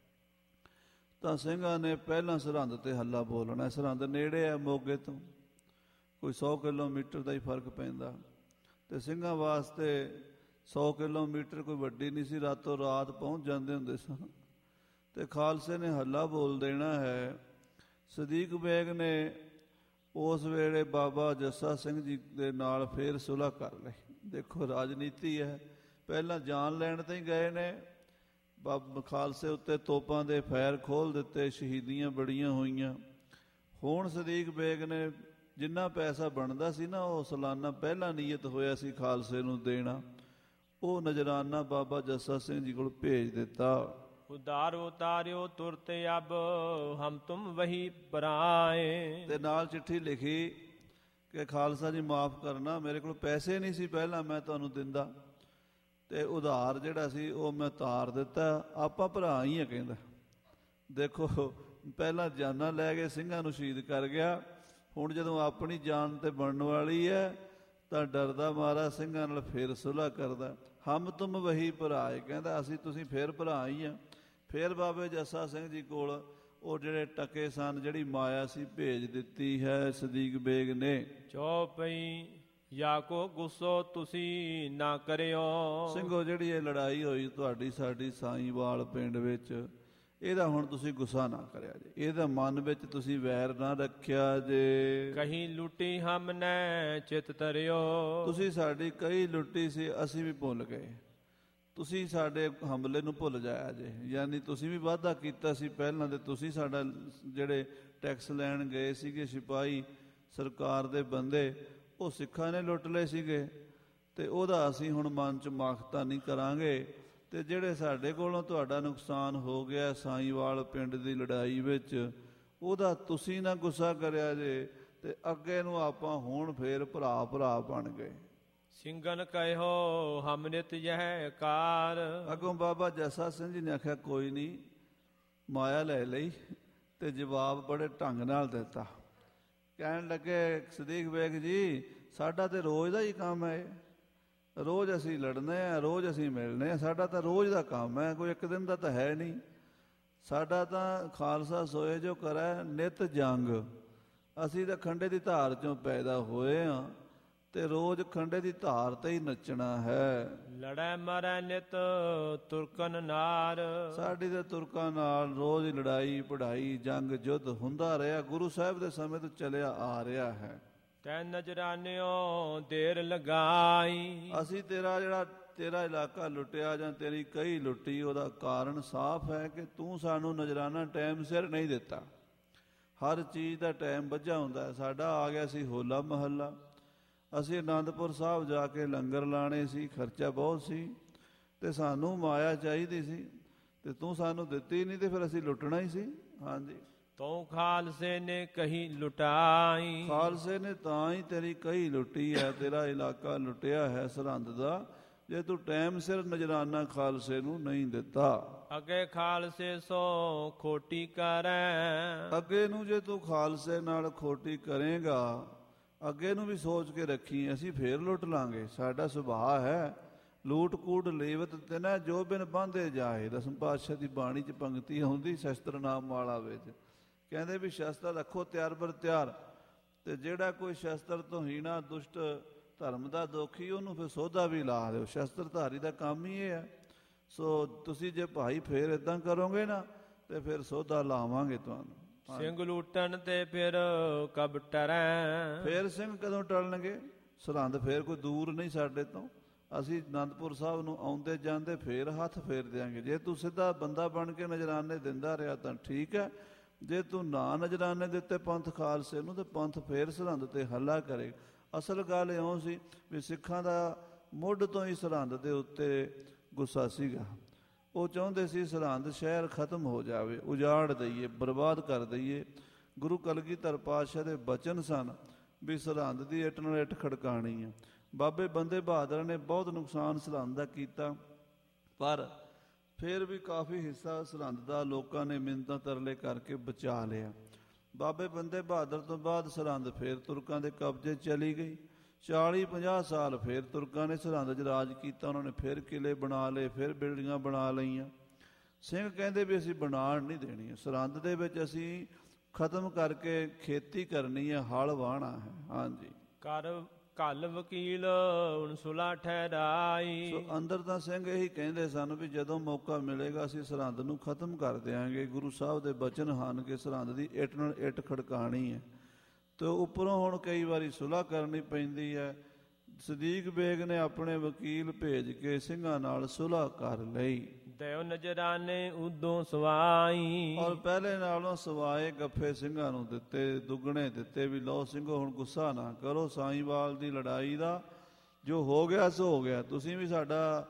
ਤਾਂ ਸਿੰਘਾਂ ਨੇ ਪਹਿਲਾਂ ਸਰਹੰਦ ਤੇ ਹੱਲਾ ਬੋਲਣਾ। ਸਰਹੰਦ ਨੇੜੇ ਹੈ ਮੋਗੇ ਤੋਂ, ਕੋਈ ਸੌ ਕਿਲੋਮੀਟਰ ਦਾ ਹੀ ਫਰਕ ਪੈਂਦਾ, ਤੇ ਸਿੰਘਾਂ ਵਾਸਤੇ ਸੌ ਕਿਲੋਮੀਟਰ ਕੋਈ ਵੱਡੀ ਨਹੀਂ ਸੀ, ਰਾਤੋਂ ਰਾਤ ਪਹੁੰਚ ਜਾਂਦੇ ਹੁੰਦੇ ਸਨ। ਤੇ ਖਾਲਸੇ ਨੇ ਹੱਲਾ ਬੋਲ ਦੇਣਾ ਹੈ। ਸਦੀਕ ਬੇਗ ਨੇ ਉਸ ਵੇਲੇ ਬਾਬਾ ਜੱਸਾ ਸਿੰਘ ਜੀ ਦੇ ਨਾਲ ਫੇਰ ਸੁਲ੍ਹਾ ਕਰ ਲਈ। ਦੇਖੋ ਰਾਜਨੀਤੀ ਹੈ, ਪਹਿਲਾਂ ਜਾਨ ਲੈਣ ਤੇ ਹੀ ਗਏ ਨੇ, ਬਾਬਾ ਖਾਲਸੇ ਉੱਤੇ ਤੋਪਾਂ ਦੇ ਫੈਰ ਖੋਲ੍ਹ ਦਿੱਤੇ, ਸ਼ਹੀਦੀਆਂ ਬੜੀਆਂ ਹੋਈਆਂ। ਹੁਣ ਸਦੀਕ ਬੇਗ ਨੇ ਜਿੰਨਾ ਪੈਸਾ ਬਣਦਾ ਸੀ ਨਾ, ਉਹ ਸਾਲਾਨਾ ਪਹਿਲਾਂ ਨੀਅਤ ਹੋਇਆ ਸੀ ਖਾਲਸੇ ਨੂੰ ਦੇਣਾ, ਉਹ ਨਜ਼ਰਾਨਾ ਬਾਬਾ ਜੱਸਾ ਸਿੰਘ ਜੀ ਕੋਲ ਭੇਜ ਦਿੱਤਾ। ਉਦਾਰ ਉਤਾਰਿਓ ਤੁਰਤ ਅਬ ਹਮ ਤੁਮ ਵਹੀ ਪਰਾਏ। ਤੇ ਨਾਲ ਚਿੱਠੀ ਲਿਖੀ ਕਿ ਖਾਲਸਾ ਜੀ ਮਾਫ ਕਰਨਾ, ਮੇਰੇ ਕੋਲ ਪੈਸੇ ਨਹੀਂ ਸੀ ਪਹਿਲਾਂ ਮੈਂ ਤੁਹਾਨੂੰ ਦਿੰਦਾ, ਤੇ ਉਧਾਰ ਜਿਹੜਾ ਸੀ ਉਹ ਮੈਂ ਤਾਰ ਦਿੱਤਾ, ਆਪਾਂ ਭਰਾ ਹੀ ਆ। ਕਹਿੰਦਾ ਦੇਖੋ ਪਹਿਲਾਂ ਜਾਨਾਂ ਲੈ ਕੇ ਸਿੰਘਾਂ ਨੂੰ ਸ਼ਹੀਦ ਕਰ ਗਿਆ, ਹੁਣ ਜਦੋਂ ਆਪਣੀ ਜਾਨ ਤੇ ਬਣਨ ਵਾਲੀ ਹੈ ਤਾਂ ਡਰਦਾ ਮਾਰਾ ਸਿੰਘਾਂ ਨਾਲ ਫੇਰ ਸੁਲ੍ਹਾ ਕਰਦਾ। ਹਮ ਤੁਮ ਵਹੀ ਭਰਾਏ, ਕਹਿੰਦਾ ਅਸੀਂ ਤੁਸੀਂ ਫੇਰ ਭਰਾ ਹੀ ਆ। ਫੇਰ ਬਾਬੇ ਜੱਸਾ ਸਿੰਘ ਜੀ ਕੋਲ ਉਹ ਜਿਹੜੇ ਟਕੇ ਸਨ, ਜਿਹੜੀ ਮਾਇਆ ਸੀ, ਭੇਜ ਦਿੱਤੀ ਹੈ ਸਦੀਕ ਬੇਗ ਨੇ। ਚੌਪਈ ਯਾ ਕੋ ਗੁੱਸੋ ਤੁਸੀਂ ਨਾ ਕਰਿਓ। ਸਿੰਘੋ ਜਿਹੜੀ ਇਹ ਲੜਾਈ ਹੋਈ ਤੁਹਾਡੀ ਸਾਡੀ ਸਾਈਂਵਾਲ ਪਿੰਡ ਵਿੱਚ, ਇਹਦਾ ਹੁਣ ਤੁਸੀਂ ਗੁੱਸਾ ਨਾ ਕਰਿਆ ਜੇ, ਇਹਦਾ ਮਨ ਵਿੱਚ ਤੁਸੀਂ ਵੈਰ ਨਾ ਰੱਖਿਆ ਜੇ। ਕਹੀਂ ਲੁੱਟੀ ਹਮ ਨੇ ਚਿਤ ਤਰਿਓ। ਤੁਸੀਂ ਸਾਡੀ ਕਈ ਲੁੱਟੀ ਸੀ, ਅਸੀਂ ਵੀ ਭੁੱਲ ਗਏ, ਤੁਸੀਂ ਸਾਡੇ ਹਮਲੇ ਨੂੰ ਭੁੱਲ ਜਾਇਆ ਜੇ। ਯਾਨੀ ਤੁਸੀਂ ਵੀ ਵਾਅਦਾ ਕੀਤਾ ਸੀ ਪਹਿਲਾਂ, ਤੇ ਤੁਸੀਂ ਸਾਡਾ ਜਿਹੜੇ ਟੈਕਸ ਲੈਣ ਗਏ ਸੀਗੇ ਸਿਪਾਹੀ ਸਰਕਾਰ ਦੇ ਬੰਦੇ, ਉਹ ਸਿੱਖਾਂ ਨੇ ਲੁੱਟ ਲਏ ਸੀਗੇ, ਤੇ ਉਹਦਾ ਅਸੀਂ ਹੁਣ ਮਨ 'ਚ ਮਾਖਤਾ ਨਹੀਂ ਕਰਾਂਗੇ। ਤੇ ਜਿਹੜੇ ਸਾਡੇ ਕੋਲੋਂ ਤੁਹਾਡਾ ਨੁਕਸਾਨ ਹੋ ਗਿਆ ਸਾਈਂਵਾਲ ਪਿੰਡ ਦੀ ਲੜਾਈ ਵਿੱਚ, ਉਹਦਾ ਤੁਸੀਂ ਨਾ ਗੁੱਸਾ ਕਰਿਆ ਜੇ, ਤੇ ਅੱਗੇ ਨੂੰ ਆਪਾਂ ਹੁਣ ਫੇਰ ਭਰਾ ਭਰਾ ਬਣ ਗਏ। ਸਿੰਘਨ ਕਹਿਓ ਹਮ ਨਿਤ ਯਹ ਕਾਰ। ਅੱਗੋਂ ਬਾਬਾ ਜੱਸਾ ਸਿੰਘ ਜੀ ਨੇ ਆਖਿਆ ਕੋਈ ਨਹੀਂ, ਮਾਇਆ ਲੈ ਲਈ, ਤੇ ਜਵਾਬ ਬੜੇ ਢੰਗ ਨਾਲ ਦਿੱਤਾ। ਕਹਿਣ ਲੱਗੇ ਸਦੀਕ ਬੇਗ ਜੀ, ਸਾਡਾ ਤੇ ਰੋਜ਼ ਦਾ ਹੀ ਕੰਮ ਹੈ, ਰੋਜ਼ ਅਸੀਂ ਲੜਨੇ ਆ, ਰੋਜ਼ ਅਸੀਂ ਮਿਲਨੇ ਆ, ਸਾਡਾ ਤਾਂ ਰੋਜ਼ ਦਾ ਕੰਮ ਹੈ, ਕੋਈ ਇੱਕ ਦਿਨ ਦਾ ਤਾਂ ਹੈ ਨਹੀਂ। ਸਾਡਾ ਤਾਂ ਖਾਲਸਾ ਸੋਏ ਜੋ ਕਰੈ ਨਿਤ ਜੰਗ, ਅਸੀਂ ਤਾਂ ਖੰਡੇ ਦੀ ਧਾਰ 'ਚੋਂ ਪੈਦਾ ਹੋਏ ਹਾਂ, ਤੇ ਰੋਜ਼ ਖੰਡੇ ਦੀ ਧਾਰ ਤੇ ਹੀ ਨੱਚਣਾ ਹੈ। ਲੜੈ ਮਰੈ ਨਿਤ ਤੁਰਕਨ ਨਾਰ। ਸਾਡੀ ਤਾਂ ਤੁਰਕਾਂ ਨਾਲ ਰੋਜ਼ ਲੜਾਈ ਪੜਾਈ ਜੰਗ ਯੁੱਧ ਹੁੰਦਾ ਰਿਹਾ, ਗੁਰੂ ਸਾਹਿਬ ਦੇ ਸਮੇਂ ਤੋਂ ਚਲਿਆ ਆ ਰਿਹਾ ਹੈ। ਤੈ ਨਜ਼ਰਾਨਿਓ ਦੇਰ ਲਗਾਈ। ਅਸੀਂ ਤੇਰਾ ਜਿਹੜਾ ਤੇਰਾ ਇਲਾਕਾ ਲੁੱਟਿਆ ਜਾਂ ਤੇਰੀ ਕਈ ਲੁੱਟੀ, ਉਹਦਾ ਕਾਰਨ ਸਾਫ਼ ਹੈ ਕਿ ਤੂੰ ਸਾਨੂੰ ਨਜ਼ਰਾਨਾ ਟਾਈਮ ਸਿਰ ਨਹੀਂ ਦਿੱਤਾ। ਹਰ ਚੀਜ਼ ਦਾ ਟਾਈਮ ਬੱਝਾ ਹੁੰਦਾ ਹੈ। ਸਾਡਾ ਆ ਗਿਆ ਸੀ ਹੋਲਾ ਮਹੱਲਾ, ਅਸੀਂ ਅਨੰਦਪੁਰ ਸਾਹਿਬ ਜਾ ਕੇ ਲੰਗਰ ਲਾਣੇ ਸੀ, ਖਰਚਾ ਬਹੁਤ ਸੀ, ਤੇ ਸਾਨੂੰ ਮਾਇਆ ਚਾਹੀਦੀ ਸੀ, ਤੇ ਤੂੰ ਸਾਨੂੰ ਦਿੱਤੀ ਨਹੀਂ, ਤੇ ਫਿਰ ਅਸੀਂ ਲੁੱਟਣਾ ਹੀ ਸੀ। ਹਾਂਜੀ, ਤੂੰ ਖਾਲਸੇ ਨੇ ਕਹੀ ਲੁਟਾਈ। ਖਾਲਸੇ ਨੇ ਤਾਂ ਹੀ ਤੇਰੀ ਕਹੀ ਲੁੱਟੀ ਹੈ, ਤੇਰਾ ਇਲਾਕਾ ਲੁੱਟਿਆ ਹੈ ਸਰਹੰਦ ਦਾ, ਜੇ ਤੂੰ ਟਾਈਮ ਸਿਰ ਨਜ਼ਰਾਨਾ ਖਾਲਸੇ ਨੂੰ ਨਹੀਂ ਦਿੱਤਾ। ਅੱਗੇ ਖਾਲਸੇ ਸੋ ਖੋਟੀ ਕਰੈ। ਅੱਗੇ ਨੂੰ ਜੇ ਤੂੰ ਖਾਲਸੇ ਨਾਲ ਖੋਟੀ ਕਰੇਗਾ, ਅੱਗੇ ਨੂੰ ਵੀ ਸੋਚ ਕੇ ਰੱਖੀ, ਅਸੀਂ ਫੇਰ ਲੁੱਟ ਲਾਂਗੇ। ਸਾਡਾ ਸੁਭਾਅ ਹੈ ਲੂਟ ਕੂਟ ਲੇਵਤ ਤੇ ਨਾ ਜੋ ਬਿਨ ਬਾਂਧੇ ਜਾਏ। ਦਸਮ ਪਾਤਸ਼ਾਹ ਦੀ ਬਾਣੀ 'ਚ ਪੰਕਤੀ ਆਉਂਦੀ ਸ਼ਸਤਰ ਨਾਮ ਮਾਲਾ ਵਿੱਚ, ਕਹਿੰਦੇ ਵੀ ਸ਼ਸਤਰ ਰੱਖੋ ਤਿਆਰ ਬਰ ਤਿਆਰ, ਤੇ ਜਿਹੜਾ ਕੋਈ ਸ਼ਸਤਰ ਤੋਂ ਹੀਣਾ ਦੁਸ਼ਟ ਧਰਮ ਦਾ ਦੋਖੀ, ਉਹਨੂੰ ਫਿਰ ਸੋਧਾ ਵੀ ਲਾ ਦਿਓ। ਸ਼ਸਤਰਧਾਰੀ ਦਾ ਕੰਮ ਹੀ ਇਹ ਹੈ। ਸੋ ਤੁਸੀਂ ਜੇ ਭਾਈ ਫੇਰ ਇੱਦਾਂ ਕਰੋਗੇ ਨਾ, ਤੇ ਫਿਰ ਸੋਧਾ ਲਾਵਾਂਗੇ ਤੁਹਾਨੂੰ। ਸਿੰਘ ਲੂਟਣ ਤੇ ਫਿਰ ਕਬ ਟਰੈ। ਫੇਰ ਸਿੰਘ ਕਦੋਂ ਟਲਣਗੇ? ਸਰਹੰਦ ਫੇਰ ਕੋਈ ਦੂਰ ਨਹੀਂ ਸਾਡੇ ਤੋਂ, ਅਸੀਂ ਅਨੰਦਪੁਰ ਸਾਹਿਬ ਨੂੰ ਆਉਂਦੇ ਜਾਂਦੇ ਫੇਰ ਹੱਥ ਫੇਰ ਦਿਆਂਗੇ। ਜੇ ਤੂੰ ਸਿੱਧਾ ਬੰਦਾ ਬਣ ਕੇ ਨਜ਼ਰਾਨੇ ਦਿੰਦਾ ਰਿਹਾ ਤਾਂ ਠੀਕ ਹੈ, ਜੇ ਤੂੰ ਨਾ ਨਜ਼ਰਾਨੇ ਦਿੱਤੇ ਪੰਥ ਖਾਲਸੇ ਨੂੰ, ਤੇ ਪੰਥ ਫੇਰ ਸਰਹੰਦ ਤੇ ਹੱਲਾ ਕਰੇ। ਅਸਲ ਗੱਲ ਇਉਂ ਸੀ ਵੀ ਸਿੱਖਾਂ ਦਾ ਮੁੱਢ ਤੋਂ ਹੀ ਸਰਹੰਦ ਦੇ ਉੱਤੇ ਗੁੱਸਾ ਸੀਗਾ। ਉਹ ਚਾਹੁੰਦੇ ਸੀ ਸਰਹੰਦ ਸ਼ਹਿਰ ਖਤਮ ਹੋ ਜਾਵੇ, ਉਜਾੜ ਦਈਏ, ਬਰਬਾਦ ਕਰ ਦਈਏ। ਗੁਰੂ ਕਲਗੀਧਰ ਪਾਤਸ਼ਾਹ ਦੇ ਬਚਨ ਸਨ ਵੀ ਸਰਹੰਦ ਦੀ ਇੱਟ ਨਾਲ ਇੱਟ ਖੜਕਾਣੀ ਆ। ਬਾਬੇ ਬੰਦੇ ਬਹਾਦਰ ਨੇ ਬਹੁਤ ਨੁਕਸਾਨ ਸਰਹੰਦ ਦਾ ਕੀਤਾ, ਪਰ ਫਿਰ ਵੀ ਕਾਫੀ ਹਿੱਸਾ ਸਰਹੰਦ ਦਾ ਲੋਕਾਂ ਨੇ ਮਿੰਨਤਾਂ ਤਰਲੇ ਕਰਕੇ ਬਚਾ ਲਿਆ। ਬਾਬੇ ਬੰਦੇ ਬਹਾਦਰ ਤੋਂ ਬਾਅਦ ਸਰਹੰਦ ਫਿਰ ਤੁਰਕਾਂ ਦੇ ਕਬਜ਼ੇ ਚਲੀ ਗਈ। ਚਾਲੀ ਪੰਜਾਹ ਸਾਲ ਫਿਰ ਤੁਰਕਾਂ ਨੇ ਸਰਹੰਦ 'ਚ ਰਾਜ ਕੀਤਾ। ਉਹਨਾਂ ਨੇ ਫਿਰ ਕਿਲੇ ਬਣਾ ਲਏ, ਫਿਰ ਬਿਲਡਿੰਗਾਂ ਬਣਾ ਲਈਆਂ। ਸਿੰਘ ਕਹਿੰਦੇ ਵੀ ਅਸੀਂ ਬਣਾਉਣ ਨਹੀਂ ਦੇਣੀ, ਸਰਹੰਦ ਦੇ ਵਿੱਚ ਅਸੀਂ ਖਤਮ ਕਰਕੇ ਖੇਤੀ ਕਰਨੀ ਹੈ, ਹਲ ਵਾਹਣਾ ਹੈ। ਹਾਂਜੀ, ਕਰ ਘਲ ਵਕੀਲ ਹੁਣ ਸੁਲਾ ਠਹਿਰਾਈ। ਸੋ ਅੰਦਰ ਤਾਂ ਸਿੰਘ ਇਹੀ ਕਹਿੰਦੇ ਸਨ ਵੀ ਜਦੋਂ ਮੌਕਾ ਮਿਲੇਗਾ ਅਸੀਂ ਸਰਹੰਦ ਨੂੰ ਖਤਮ ਕਰ ਦਿਆਂਗੇ। ਗੁਰੂ ਸਾਹਿਬ ਦੇ ਬਚਨ ਹਨ ਕਿ ਸਰਹੰਦ ਦੀ ਇੱਟ ਨਾਲ ਇੱਟ ਖੜਕਾਣੀ ਹੈ। ਤੇ ਉੱਪਰੋਂ ਹੁਣ ਕਈ ਵਾਰੀ ਸੁਲ੍ਹਾ ਕਰਨੀ ਪੈਂਦੀ ਹੈ। ਸਦੀਕ ਬੇਗ ਨੇ ਆਪਣੇ ਵਕੀਲ ਭੇਜ ਕੇ ਸਿੰਘਾਂ ਨਾਲ ਸੁਲ੍ਹਾ ਕਰ ਲਈ। ਦੇਵ ਨਜ਼ਰਾਨੇ ਉਦੋਂ ਸਵਾਈ, ਔਰ ਪਹਿਲੇ ਨਾਲੋਂ ਸਵਾਏ ਗੱਫੇ ਸਿੰਘਾਂ ਨੂੰ ਦਿੱਤੇ, ਦੁੱਗਣੇ ਦਿੱਤੇ ਵੀ ਲਓ ਸਿੰਘੋ ਹੁਣ ਗੁੱਸਾ ਨਾ ਕਰੋ, ਸਾਈਂਵਾਲ ਦੀ ਲੜਾਈ ਦਾ ਜੋ ਹੋ ਗਿਆ ਸੋ ਹੋ ਗਿਆ। ਤੁਸੀਂ ਵੀ ਸਾਡਾ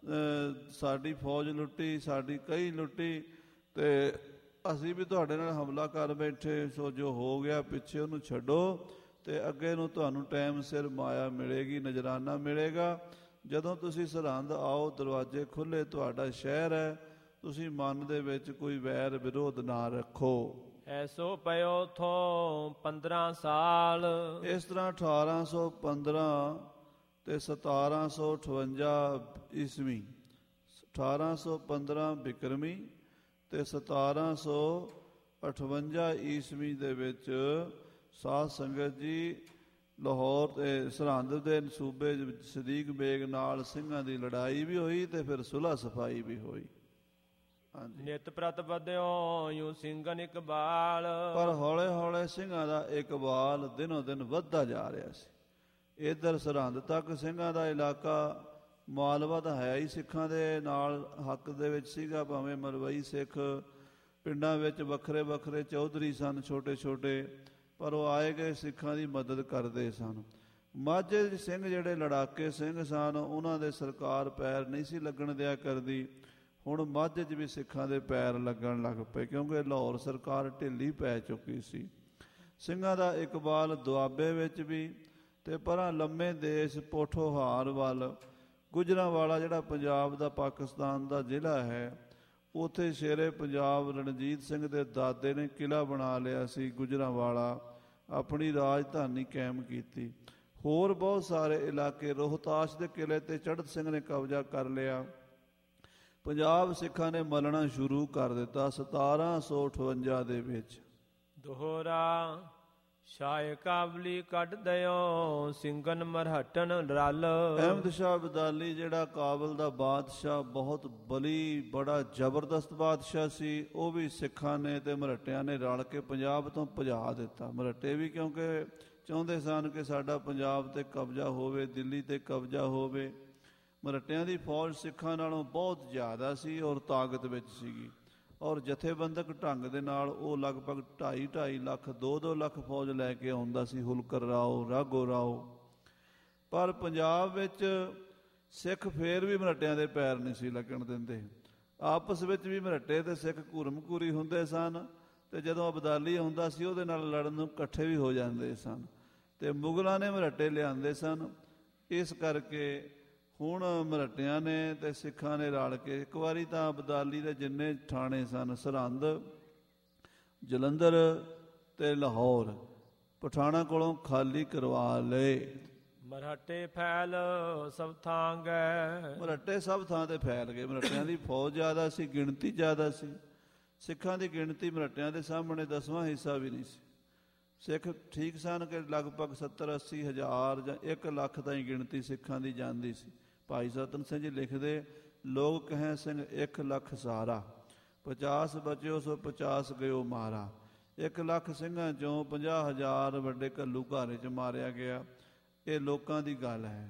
ਸਾਡੀ ਫੌਜ ਲੁੱਟੀ, ਸਾਡੀ ਕਈ ਲੁੱਟੀ, ਤੇ ਅਸੀਂ ਵੀ ਤੁਹਾਡੇ ਨਾਲ ਹਮਲਾ ਕਰ ਬੈਠੇ। ਸੋ ਜੋ ਹੋ ਗਿਆ ਪਿੱਛੇ ਉਹਨੂੰ ਛੱਡੋ, ਤੇ ਅੱਗੇ ਨੂੰ ਤੁਹਾਨੂੰ ਟਾਈਮ ਸਿਰ ਮਾਇਆ ਮਿਲੇਗੀ, ਨਜ਼ਰਾਨਾ ਮਿਲੇਗਾ। ਜਦੋਂ ਤੁਸੀਂ ਸਰਹੰਦ ਆਓ, ਦਰਵਾਜ਼ੇ ਖੁੱਲ੍ਹੇ, ਤੁਹਾਡਾ ਸ਼ਹਿਰ ਹੈ, ਤੁਸੀਂ ਮਨ ਦੇ ਵਿੱਚ ਕੋਈ ਵੈਰ ਵਿਰੋਧ ਨਾ ਰੱਖੋ। ਐਸੋ ਪਇਓ ਥੋਂ ਪੰਦਰਾਂ ਸਾਲ। ਇਸ ਤਰ੍ਹਾਂ ਅਠਾਰਾਂ ਸੌ ਪੰਦਰਾਂ ਤੇ ਸਤਾਰਾਂ ਸੌ ਅਠਵੰਜਾ ਈਸਵੀ, ਅਠਾਰਾਂ ਸੌ ਪੰਦਰਾਂ ਬਿਕਰਮੀ ਤੇ ਸਤਾਰਾਂ ਸੌ ਅਠਵੰਜਾ ਈਸਵੀ ਦੇ ਵਿੱਚ ਸਾਧ ਸੰਗਤ ਜੀ ਲਾਹੌਰ ਤੇ ਸਰਹੰਦ ਦੇ ਸੂਬੇ ਸਦੀਕ ਬੇਗ ਨਾਲ ਸਿੰਘਾਂ ਦੀ ਲੜਾਈ ਵੀ ਹੋਈ ਤੇ ਫਿਰ ਸੁਲ੍ਹਾ ਸਫਾਈ ਵੀ ਹੋਈ। ਹਾਂਜੀ, ਨਿਤ ਪ੍ਰਤ ਵਧਿਓ ਯੂ ਸਿੰਘਨ ਇਕਬਾਲ। ਪਰ ਹੌਲੇ ਹੌਲੇ ਸਿੰਘਾਂ ਦਾ ਇਕਬਾਲ ਦਿਨੋਂ ਦਿਨ ਵੱਧਦਾ ਜਾ ਰਿਹਾ ਸੀ। ਇੱਧਰ ਸਰਹੰਦ ਤੱਕ ਸਿੰਘਾਂ ਦਾ ਇਲਾਕਾ ਮਾਲਵਾ ਤਾਂ ਹੈ ਹੀ ਸਿੱਖਾਂ ਦੇ ਨਾਲ ਹੱਕ ਦੇ ਵਿੱਚ ਸੀਗਾ, ਭਾਵੇਂ ਮਲਵਈ ਸਿੱਖ ਪਿੰਡਾਂ ਵਿੱਚ ਵੱਖਰੇ ਵੱਖਰੇ ਚੌਧਰੀ ਸਨ ਛੋਟੇ ਛੋਟੇ, ਪਰ ਉਹ ਆਏ ਗਏ ਸਿੱਖਾਂ ਦੀ ਮਦਦ ਕਰਦੇ ਸਨ। ਮਾਝੇ ਸਿੰਘ ਜਿਹੜੇ ਲੜਾਕੇ ਸਿੰਘ ਸਨ, ਉਹਨਾਂ ਦੇ ਸਰਕਾਰ ਪੈਰ ਨਹੀਂ ਸੀ ਲੱਗਣ ਦਿਆ ਕਰਦੀ। ਹੁਣ ਮਾਝੇ 'ਚ ਵੀ ਸਿੱਖਾਂ ਦੇ ਪੈਰ ਲੱਗਣ ਲੱਗ ਪਏ, ਕਿਉਂਕਿ ਲਾਹੌਰ ਸਰਕਾਰ ਢਿੱਲੀ ਪੈ ਚੁੱਕੀ ਸੀ। ਸਿੰਘਾਂ ਦਾ ਇਕਬਾਲ ਦੁਆਬੇ ਵਿੱਚ ਵੀ, ਤੇ ਪਰਾਂ ਲੰਮੇ ਦੇਸ਼ ਪੋਠੋਹਾਰ ਵੱਲ, ਗੁਜਰਾਂਵਾਲਾ ਜਿਹੜਾ ਪੰਜਾਬ ਦਾ ਪਾਕਿਸਤਾਨ ਦਾ ਜ਼ਿਲ੍ਹਾ ਹੈ, ਉੱਥੇ ਸ਼ੇਰੇ ਪੰਜਾਬ ਰਣਜੀਤ ਸਿੰਘ ਦੇ ਦਾਦੇ ਨੇ ਕਿਲ੍ਹਾ ਬਣਾ ਲਿਆ ਸੀ ਗੁਜਰਾਂਵਾਲਾ, ਆਪਣੀ ਰਾਜਧਾਨੀ ਕਾਇਮ ਕੀਤੀ। ਹੋਰ ਬਹੁਤ ਸਾਰੇ ਇਲਾਕੇ, ਰੋਹਤਾਸ਼ ਦੇ ਕਿਲ੍ਹੇ 'ਤੇ ਚੜ੍ਹਤ ਸਿੰਘ ਨੇ ਕਬਜ਼ਾ ਕਰ ਲਿਆ। ਪੰਜਾਬ ਸਿੱਖਾਂ ਨੇ ਮਲਣਾ ਸ਼ੁਰੂ ਕਰ ਦਿੱਤਾ ਸਤਾਰਾਂ ਸੌ ਅਠਵੰਜਾ ਦੇ ਵਿੱਚ। ਦੋਹਰਾ ਸ਼ਾਹ ਕਾਬਲੀ ਕੱਢ ਦਿਓ ਸਿੰਘਨ ਮਰਹਟਨ ਰਲ। ਅਹਿਮਦ ਸ਼ਾਹ ਅਬਦਾਲੀ ਜਿਹੜਾ ਕਾਬਲ ਦਾ ਬਾਦਸ਼ਾਹ, ਬਹੁਤ ਬਲੀ ਬੜਾ ਜ਼ਬਰਦਸਤ ਬਾਦਸ਼ਾਹ ਸੀ, ਉਹ ਵੀ ਸਿੱਖਾਂ ਨੇ ਤੇ ਮਰਹਟਿਆਂ ਨੇ ਰਲ ਕੇ ਪੰਜਾਬ ਤੋਂ ਭਜਾ ਦਿੱਤਾ। ਮਰਹਟੇ ਵੀ ਕਿਉਂਕਿ ਚਾਹੁੰਦੇ ਸਨ ਕਿ ਸਾਡਾ ਪੰਜਾਬ ਤੇ ਕਬਜ਼ਾ ਹੋਵੇ, ਦਿੱਲੀ ਤੇ ਕਬਜ਼ਾ ਹੋਵੇ। ਮਰਹਟਿਆਂ ਦੀ ਫੌਜ ਸਿੱਖਾਂ ਨਾਲੋਂ ਬਹੁਤ ਜ਼ਿਆਦਾ ਸੀ ਔਰ ਤਾਕਤ ਵਿੱਚ ਸੀਗੀ, ਔਰ ਜਥੇਬੰਦਕ ਢੰਗ ਦੇ ਨਾਲ ਉਹ ਲਗਭਗ ਢਾਈ ਢਾਈ ਲੱਖ ਦੋ ਦੋ ਲੱਖ ਫੌਜ ਲੈ ਕੇ ਆਉਂਦਾ ਸੀ, ਹੁਲਕਰ ਰਾਓ, ਰਾਘੋ ਰਾਓ। ਪਰ ਪੰਜਾਬ ਵਿੱਚ ਸਿੱਖ ਫੇਰ ਵੀ ਮਰਹਟਿਆਂ ਦੇ ਪੈਰ ਨਹੀਂ ਸੀ ਲੱਗਣ ਦਿੰਦੇ। ਆਪਸ ਵਿੱਚ ਵੀ ਮਰਹਟੇ ਤੇ ਸਿੱਖ ਘੁਰਮਘੂਰੀ ਹੁੰਦੇ ਸਨ, ਤੇ ਜਦੋਂ ਅਬਦਾਲੀ ਆਉਂਦਾ ਸੀ ਉਹਦੇ ਨਾਲ ਲੜਨ ਨੂੰ ਇਕੱਠੇ ਵੀ ਹੋ ਜਾਂਦੇ ਸਨ। ਤੇ ਮੁਗਲਾਂ ਨੇ ਮਰਹਟੇ ਲਿਆਂਦੇ ਸਨ, ਇਸ ਕਰਕੇ ਹੁਣ ਮਰਹਟਿਆਂ ਨੇ ਤੇ ਸਿੱਖਾਂ ਨੇ ਰਲ ਕੇ ਇੱਕ ਵਾਰੀ ਤਾਂ ਅਬਦਾਲੀ ਦੇ ਜਿੰਨੇ ਥਾਣੇ ਸਨ, ਸਰਹੰਦ, ਜਲੰਧਰ ਤੇ ਲਾਹੌਰ, ਪਠਾਣਾ ਕੋਲੋਂ ਖਾਲੀ ਕਰਵਾ ਲਏ। ਮਰਹਟੇ ਫੈਲ ਸਭ ਥਾਂ ਗਏ। ਮਰਹਟੇ ਸਭ ਥਾਂ ਤੇ ਫੈਲ ਗਏ। ਮਰਹਟਿਆਂ ਦੀ ਫੌਜ ਜ਼ਿਆਦਾ ਸੀ, ਗਿਣਤੀ ਜ਼ਿਆਦਾ ਸੀ। ਸਿੱਖਾਂ ਦੀ ਗਿਣਤੀ ਮਰਹਟਿਆਂ ਦੇ ਸਾਹਮਣੇ ਦਸਵਾਂ ਹਿੱਸਾ ਵੀ ਨਹੀਂ ਸੀ। ਸਿੱਖ ਠੀਕ ਸਨ ਕਿ ਲਗਭਗ ਸੱਤਰ ਅੱਸੀ ਹਜ਼ਾਰ ਜਾਂ ਇੱਕ ਲੱਖ ਤਾਈਂ ਗਿਣਤੀ ਸਿੱਖਾਂ ਦੀ ਜਾਂਦੀ ਸੀ। ਭਾਈ ਸਤਨ ਸਿੰਘ ਜੀ ਲਿਖਦੇ, ਲੋਕ ਕਹਿ ਸਿੰਘ ਇੱਕ ਲੱਖ ਸਹਾਰਾ, ਪਚਾਸ ਬਚਿਓ ਸੋ ਪਚਾਸ ਗਇਓ ਮਾਰਾ। ਇੱਕ ਲੱਖ ਸਿੰਘਾਂ 'ਚੋਂ ਪੰਜਾਹ ਹਜ਼ਾਰ ਵੱਡੇ ਘੱਲੂ ਘਾਰੇ 'ਚ ਮਾਰਿਆ ਗਿਆ। ਇਹ ਲੋਕਾਂ ਦੀ ਗੱਲ ਹੈ,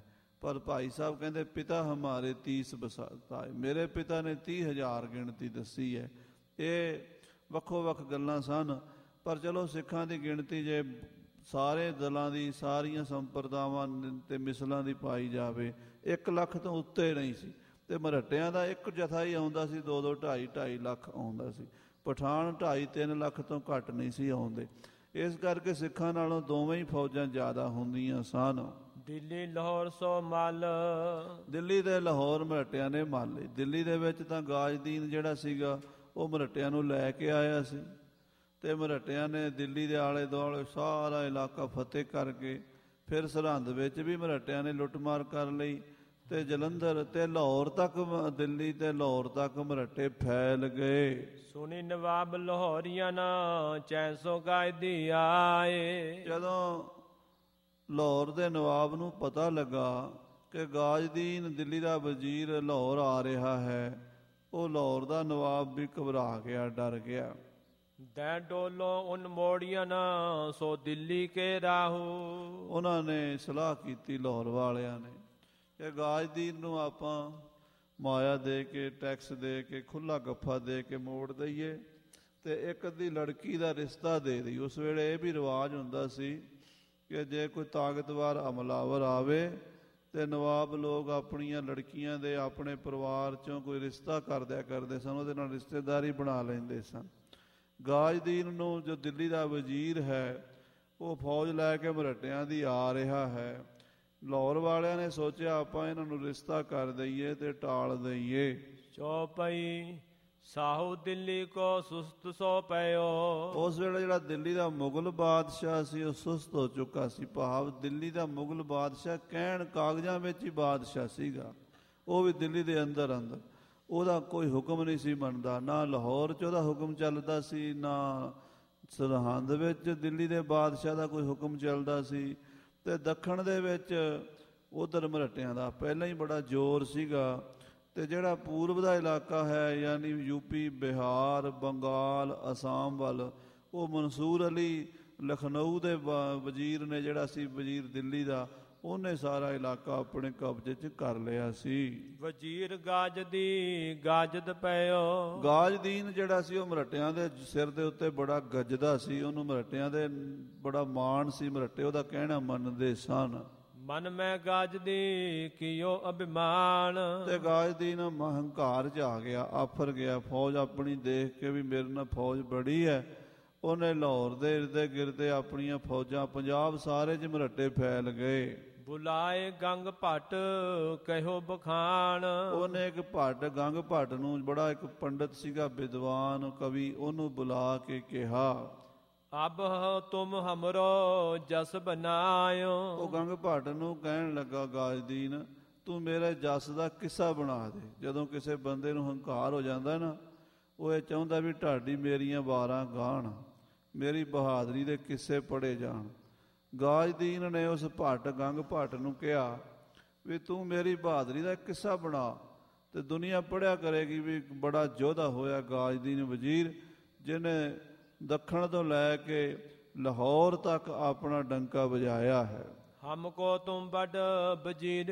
ਪਰ ਭਾਈ ਸਾਹਿਬ ਕਹਿੰਦੇ ਪਿਤਾ ਹਮਾਰੇ ਤੀਸ ਬਸਾਤਾ, ਮੇਰੇ ਪਿਤਾ ਨੇ ਤੀਹ ਹਜ਼ਾਰ ਗਿਣਤੀ ਦੱਸੀ ਹੈ। ਇਹ ਵੱਖੋ ਵੱਖ ਗੱਲਾਂ ਸਨ, ਪਰ ਚਲੋ ਸਿੱਖਾਂ ਦੀ ਗਿਣਤੀ ਜੇ ਸਾਰੇ ਦਲਾਂ ਦੀ, ਸਾਰੀਆਂ ਸੰਪਰਦਾਵਾਂ ਤੇ ਮਿਸਲਾਂ ਦੀ ਪਾਈ ਜਾਵੇ, ਇੱਕ ਲੱਖ ਤੋਂ ਉੱਤੇ ਨਹੀਂ ਸੀ। ਤੇ ਮਰਹੱਟਿਆਂ ਦਾ ਇੱਕ ਜਥਾ ਹੀ ਆਉਂਦਾ ਸੀ, ਦੋ ਦੋ ਢਾਈ ਢਾਈ ਲੱਖ ਆਉਂਦਾ ਸੀ। ਪਠਾਨ ਢਾਈ ਤਿੰਨ ਲੱਖ ਤੋਂ ਘੱਟ ਨਹੀਂ ਸੀ ਆਉਂਦੇ। ਇਸ ਕਰਕੇ ਸਿੱਖਾਂ ਨਾਲੋਂ ਦੋਵੇਂ ਹੀ ਫੌਜਾਂ ਜ਼ਿਆਦਾ ਹੁੰਦੀਆਂ ਸਨ। ਦਿੱਲੀ ਲਾਹੌਰ ਸੋ ਮੱਲ, ਦਿੱਲੀ ਤੇ ਲਾਹੌਰ ਮਰਹੱਟਿਆਂ ਨੇ ਮੱਲ ਲਈ। ਦਿੱਲੀ ਦੇ ਵਿੱਚ ਤਾਂ ਗਾਜਦੀਨ ਜਿਹੜਾ ਸੀਗਾ ਉਹ ਮਰਹੱਟਿਆਂ ਨੂੰ ਲੈ ਕੇ ਆਇਆ ਸੀ, ਤੇ ਮਰਹੱਟਿਆਂ ਨੇ ਦਿੱਲੀ ਦੇ ਆਲੇ ਦੁਆਲੇ ਸਾਰਾ ਇਲਾਕਾ ਫਤਿਹ ਕਰਕੇ ਫਿਰ ਸਰਹੰਦ ਵਿੱਚ ਵੀ ਮਰਹੱਟਿਆਂ ਨੇ ਲੁੱਟਮਾਰ ਕਰ ਲਈ, ਤੇ ਜਲੰਧਰ ਤੇ ਲਾਹੌਰ ਤੱਕ, ਦਿੱਲੀ ਤੇ ਲਾਹੌਰ ਤੱਕ ਮਰਹੱਟੇ ਫੈਲ ਗਏ। ਸੁਣੀ ਨਵਾਬ ਲਾਹੌਰੀਆਂ ਨਾ ਚੈਨ ਸੋ ਗਾਇਦੀ ਆਏ। ਜਦੋਂ ਲਾਹੌਰ ਦੇ ਨਵਾਬ ਨੂੰ ਪਤਾ ਲੱਗਾ ਕਿ ਗਾਜਦੀਨ ਦਿੱਲੀ ਦਾ ਵਜ਼ੀਰ ਲਾਹੌਰ ਆ ਰਿਹਾ ਹੈ, ਉਹ ਲਾਹੌਰ ਦਾ ਨਵਾਬ ਵੀ ਘਬਰਾ ਗਿਆ, ਡਰ ਗਿਆ। ਦੈ ਡੋਲੋ ਉਨ ਮੋੜੀਆਂ ਨਾ ਸੋ ਦਿੱਲੀ ਕੇ ਰਾਹੂ, ਉਹਨਾਂ ਨੇ ਸਲਾਹ ਕੀਤੀ ਲਾਹੌਰ ਵਾਲਿਆਂ ਨੇ ਕਿ ਗਾਜਦੀਨ ਨੂੰ ਆਪਾਂ ਮਾਇਆ ਦੇ ਕੇ, ਟੈਕਸ ਦੇ ਕੇ, ਖੁੱਲ੍ਹਾ ਗੱਫਾ ਦੇ ਕੇ ਮੋੜ ਦਈਏ, ਤੇ ਇੱਕ ਅੱਧੀ ਲੜਕੀ ਦਾ ਰਿਸ਼ਤਾ ਦੇ ਦਈਏ। ਉਸ ਵੇਲੇ ਇਹ ਵੀ ਰਿਵਾਜ ਹੁੰਦਾ ਸੀ ਕਿ ਜੇ ਕੋਈ ਤਾਕਤਵਰ ਹਮਲਾਵਰ ਆਵੇ ਤੇ ਨਵਾਬ ਲੋਕ ਆਪਣੀਆਂ ਲੜਕੀਆਂ ਦੇ ਆਪਣੇ ਪਰਿਵਾਰ 'ਚੋਂ ਕੋਈ ਰਿਸ਼ਤਾ ਕਰ ਦਿਆ ਕਰਦੇ ਸਨ, ਉਹਦੇ ਨਾਲ ਰਿਸ਼ਤੇਦਾਰੀ ਬਣਾ ਲੈਂਦੇ ਸਨ। ਗਾਜਦੀਨ ਨੂੰ ਜੋ ਦਿੱਲੀ ਦਾ ਵਜ਼ੀਰ ਹੈ ਉਹ ਫੌਜ ਲੈ ਕੇ ਮਰਹੱਟਿਆਂ ਦੀ ਆ ਰਿਹਾ ਹੈ। ਲਾਹੌਰ ਵਾਲਿਆਂ ਨੇ ਸੋਚਿਆ ਆਪਾਂ ਇਹਨਾਂ ਨੂੰ ਰਿਸ਼ਤਾ ਕਰ ਦਈਏ ਤੇ ਟਾਲ ਦਈਏ। ਚੌਪਈ ਸਾਹੂ ਦਿੱਲੀ ਕੋ ਸੁਸਤ ਸੋ ਪਇਓ, ਉਸ ਵੇਲੇ ਜਿਹੜਾ ਦਿੱਲੀ ਦਾ ਮੁਗਲ ਬਾਦਸ਼ਾਹ ਸੀ ਉਹ ਸੁਸਤ ਹੋ ਚੁੱਕਾ ਸੀ। ਭਾਵ ਦਿੱਲੀ ਦਾ ਮੁਗਲ ਬਾਦਸ਼ਾਹ ਕਹਿਣ ਕਾਗਜ਼ਾਂ ਵਿੱਚ ਹੀ ਬਾਦਸ਼ਾਹ ਸੀਗਾ, ਉਹ ਵੀ ਦਿੱਲੀ ਦੇ ਅੰਦਰ ਅੰਦਰ, ਉਹਦਾ ਕੋਈ ਹੁਕਮ ਨਹੀਂ ਸੀ ਮੰਨਦਾ। ਨਾ ਲਾਹੌਰ 'ਚ ਉਹਦਾ ਹੁਕਮ ਚੱਲਦਾ ਸੀ, ਨਾ ਸਰਹੰਦ ਵਿੱਚ ਦਿੱਲੀ ਦੇ ਬਾਦਸ਼ਾਹ ਦਾ ਕੋਈ ਹੁਕਮ ਚੱਲਦਾ ਸੀ। ਤੇ ਦੱਖਣ ਦੇ ਵਿੱਚ ਉਧਰ ਮਰਹੱਟਿਆਂ ਦਾ ਪਹਿਲਾਂ ਹੀ ਬੜਾ ਜ਼ੋਰ ਸੀਗਾ, ਤੇ ਜਿਹੜਾ ਪੂਰਬ ਦਾ ਇਲਾਕਾ ਹੈ ਯਾਨੀ ਯੂਪੀ, ਬਿਹਾਰ, ਬੰਗਾਲ, ਅਸਾਮ ਵੱਲ, ਉਹ ਮਨਸੂਰ ਅਲੀ ਲਖਨਊ ਦੇ ਵਜ਼ੀਰ ਨੇ, ਜਿਹੜਾ ਸੀ ਵਜ਼ੀਰ ਦਿੱਲੀ ਦਾ, ਉਹਨੇ ਸਾਰਾ ਇਲਾਕਾ ਆਪਣੇ ਕਬਜ਼ੇ 'ਚ ਕਰ ਲਿਆ ਸੀ। ਵਜ਼ੀਰ ਗਾਜਦੀ ਗਾਜਦ ਪਇਓ, ਗਾਜਦੀਨ ਜਿਹੜਾ ਸੀ ਉਹ ਮਰਹੱਟਿਆਂ ਦੇ ਸਿਰ ਦੇ ਉੱਤੇ ਬੜਾ ਗੱਜਦਾ ਸੀ, ਉਹਨੂੰ ਮਰਹੱਟਿਆਂ ਦੇ ਬੜਾ ਮਾਣ ਸੀ, ਮਰਹੱਟੇ ਉਹਦਾ ਕਹਿਣਾ ਮੰਨਦੇ ਸਨ। ਮਨ ਮੈਂ ਗਾਜਦੀ ਕੀਓ ਅਭਿਮਾਨ, ਤੇ ਗਾਜਦੀਨ ਹੰਕਾਰ 'ਚ ਆ ਗਿਆ, ਆਫਰ ਗਿਆ। ਫੌਜ ਆਪਣੀ ਦੇਖ ਕੇ ਵੀ ਮੇਰੇ ਨਾਲ ਫੌਜ ਬੜੀ ਹੈ, ਉਹਨੇ ਲਾਹੌਰ ਦੇ ਇਰਦੇ ਗਿਰਦੇ ਆਪਣੀਆਂ ਫੌਜਾਂ, ਪੰਜਾਬ ਸਾਰੇ 'ਚ ਮਰਹੱਟੇ ਫੈਲ ਗਏ। ਬੁਲਾਏ ਗੰਗ ਭੱਟ ਕਹਿਓ ਬਖਾਨ, ਉਹਨੇ ਇੱਕ ਭੱਟ, ਗੰਗ ਭੱਟ ਨੂੰ, ਬੜਾ ਇੱਕ ਪੰਡਤ ਸੀਗਾ, ਵਿਦਵਾਨ ਕਵੀ, ਉਹਨੂੰ ਬੁਲਾ ਕੇ ਕਿਹਾ, ਅਬ ਤੁਮ ਹਮਰੋ ਜਸ ਬਨਾਇਓ। ਉਹ ਗੰਗ ਭੱਟ ਨੂੰ ਕਹਿਣ ਲੱਗਾ, ਗਾਜਦੀਨ ਤੂੰ ਮੇਰੇ ਜਸ ਦਾ ਕਿੱਸਾ ਬਣਾ ਦੇ। ਜਦੋਂ ਕਿਸੇ ਬੰਦੇ ਨੂੰ ਹੰਕਾਰ ਹੋ ਜਾਂਦਾ ਨਾ, ਉਹ ਇਹ ਚਾਹੁੰਦਾ ਵੀ ਢਾਡੀ ਮੇਰੀਆਂ ਵਾਰਾਂ ਗਾਣ, ਮੇਰੀ ਬਹਾਦਰੀ ਦੇ ਕਿੱਸੇ ਪੜ੍ਹੇ ਜਾਣ। ਗਾਜਦੀਨ ਨੇ ਉਸ ਭੱਟ, ਗੰਗ ਭੱਟ ਨੂੰ ਕਿਹਾ ਵੀ ਤੂੰ ਮੇਰੀ ਬਹਾਦਰੀ ਦਾ ਕਿੱਸਾ ਬਣਾ, ਤੇ ਦੁਨੀਆ ਪੜ੍ਹਿਆ ਕਰੇਗੀ ਵੀ ਬੜਾ ਯੋਧਾ ਹੋਇਆ ਗਾਜਦੀਨ ਵਜ਼ੀਰ, ਜਿਹਨੇ ਦੱਖਣ ਤੋਂ ਲੈ ਕੇ ਲਾਹੌਰ ਤੱਕ ਆਪਣਾ ਡੰਕਾ ਵਜਾਇਆ ਹੈ। ਹਮਕੋ ਤੁਮ ਵੱਡ ਵਜ਼ੀਰ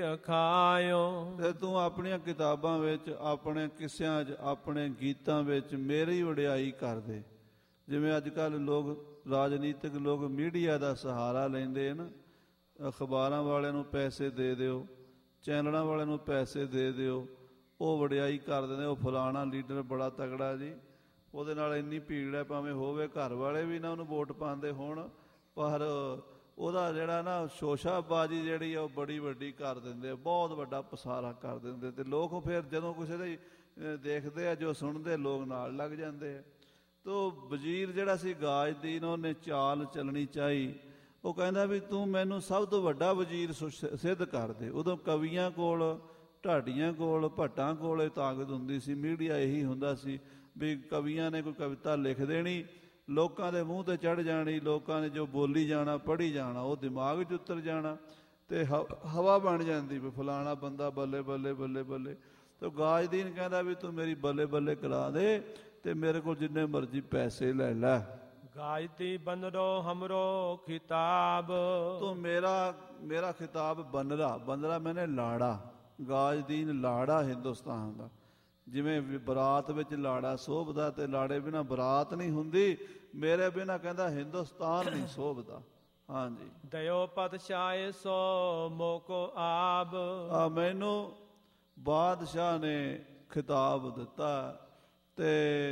ਖਾਇਓ, ਤੇ ਤੂੰ ਆਪਣੀਆਂ ਕਿਤਾਬਾਂ ਵਿੱਚ, ਆਪਣੇ ਕਿੱਸਿਆਂ 'ਚ, ਆਪਣੇ ਗੀਤਾਂ ਵਿੱਚ ਮੇਰੀ ਵਡਿਆਈ ਕਰ ਦੇ। ਜਿਵੇਂ ਅੱਜ ਕੱਲ੍ਹ ਲੋਕ, ਰਾਜਨੀਤਿਕ ਲੋਕ ਮੀਡੀਆ ਦਾ ਸਹਾਰਾ ਲੈਂਦੇ ਨਾ, ਅਖਬਾਰਾਂ ਵਾਲਿਆਂ ਨੂੰ ਪੈਸੇ ਦੇ ਦਿਓ, ਚੈਨਲਾਂ ਵਾਲਿਆਂ ਨੂੰ ਪੈਸੇ ਦੇ ਦਿਓ, ਉਹ ਵਡਿਆਈ ਕਰ ਦਿੰਦੇ, ਉਹ ਫਲਾਣਾ ਲੀਡਰ ਬੜਾ ਤਗੜਾ ਜੀ, ਉਹਦੇ ਨਾਲ ਇੰਨੀ ਭੀੜ ਹੈ, ਭਾਵੇਂ ਹੋਵੇ ਘਰ ਵਾਲੇ ਵੀ ਨਾ ਉਹਨੂੰ ਵੋਟ ਪਾਉਂਦੇ ਹੋਣ, ਪਰ ਉਹਦਾ ਜਿਹੜਾ ਨਾ ਸ਼ੋਸ਼ਾਬਾਜ਼ੀ ਜਿਹੜੀ ਆ ਉਹ ਬੜੀ ਵੱਡੀ ਕਰ ਦਿੰਦੇ, ਬਹੁਤ ਵੱਡਾ ਪਸਾਰਾ ਕਰ ਦਿੰਦੇ। ਤੇ ਲੋਕ ਫਿਰ ਜਦੋਂ ਕਿਸੇ ਦੇ ਦੇਖਦੇ ਆ, ਜੋ ਸੁਣਦੇ, ਲੋਕ ਨਾਲ ਲੱਗ ਜਾਂਦੇ ਆ। ਤੋ ਵਜ਼ੀਰ ਜਿਹੜਾ ਸੀ ਗਾਜਦੀਨ, ਉਹਨੇ ਚਾਲ ਚੱਲਣੀ ਚਾਹੀ। ਉਹ ਕਹਿੰਦਾ ਵੀ ਤੂੰ ਮੈਨੂੰ ਸਭ ਤੋਂ ਵੱਡਾ ਵਜ਼ੀਰ ਸਿੱਧ ਕਰ ਦੇ। ਉਦੋਂ ਕਵੀਆਂ ਕੋਲ, ਢਾਡੀਆਂ ਕੋਲ, ਭੱਟਾਂ ਕੋਲ ਇਹ ਤਾਕਤ ਹੁੰਦੀ ਸੀ। ਮੀਡੀਆ ਇਹੀ ਹੁੰਦਾ ਸੀ ਵੀ ਕਵੀਆਂ ਨੇ ਕੋਈ ਕਵਿਤਾ ਲਿਖ ਦੇਣੀ, ਲੋਕਾਂ ਦੇ ਮੂੰਹ ਤੇ ਚੜ੍ਹ ਜਾਣੀ, ਲੋਕਾਂ ਨੇ ਜੋ ਬੋਲੀ ਜਾਣਾ, ਪੜ੍ਹੀ ਜਾਣਾ, ਉਹ ਦਿਮਾਗ 'ਚ ਉਤਰ ਜਾਣਾ, ਤੇ ਹਵਾ ਬਣ ਜਾਂਦੀ ਵੀ ਫਲਾਣਾ ਬੰਦਾ ਬੱਲੇ ਬੱਲੇ ਬੱਲੇ ਬੱਲੇ। ਤੇ ਗਾਜਦੀਨ ਕਹਿੰਦਾ ਵੀ ਤੂੰ ਮੇਰੀ ਬੱਲੇ ਬੱਲੇ ਕਰਾ ਦੇ, ਤੇ ਮੇਰੇ ਕੋਲ ਜਿੰਨੇ ਮਰਜ਼ੀ ਪੈਸੇ ਲੈ ਲੈ। ਗਾਇਤੀ ਬੰਦਰੋ ਹਮਰੋ ਖਿਤਾਬ। ਤੂੰ ਮੇਰਾ ਮੇਰਾ ਖਿਤਾਬ ਬੰਦਰਾ, ਬੰਦਰਾ ਮੈਨੇ ਲਾੜਾ, ਗਾਜਦੀਨ ਲਾੜਾ ਹਿੰਦੁਸਤਾਨ ਦਾ। ਜਿਵੇਂ ਬਰਾਤ ਵਿੱਚ ਲਾੜਾ ਸੋਭਦਾ ਤੇ ਲਾੜੇ ਬਿਨਾਂ ਬਰਾਤ ਨਹੀਂ ਹੁੰਦੀ, ਮੇਰੇ ਬਿਨਾਂ ਕਹਿੰਦਾ ਹਿੰਦੁਸਤਾਨ ਨਹੀਂ ਸੋਭਦਾ। ਹਾਂਜੀ। ਦਇਓ ਪਤਸ਼ਾਹ ਸੋ ਮੋਕੋ ਆਬ। ਆ ਮੈਨੂੰ ਬਾਦਸ਼ਾਹ ਨੇ ਖਿਤਾਬ ਦਿੱਤਾ ਤੇ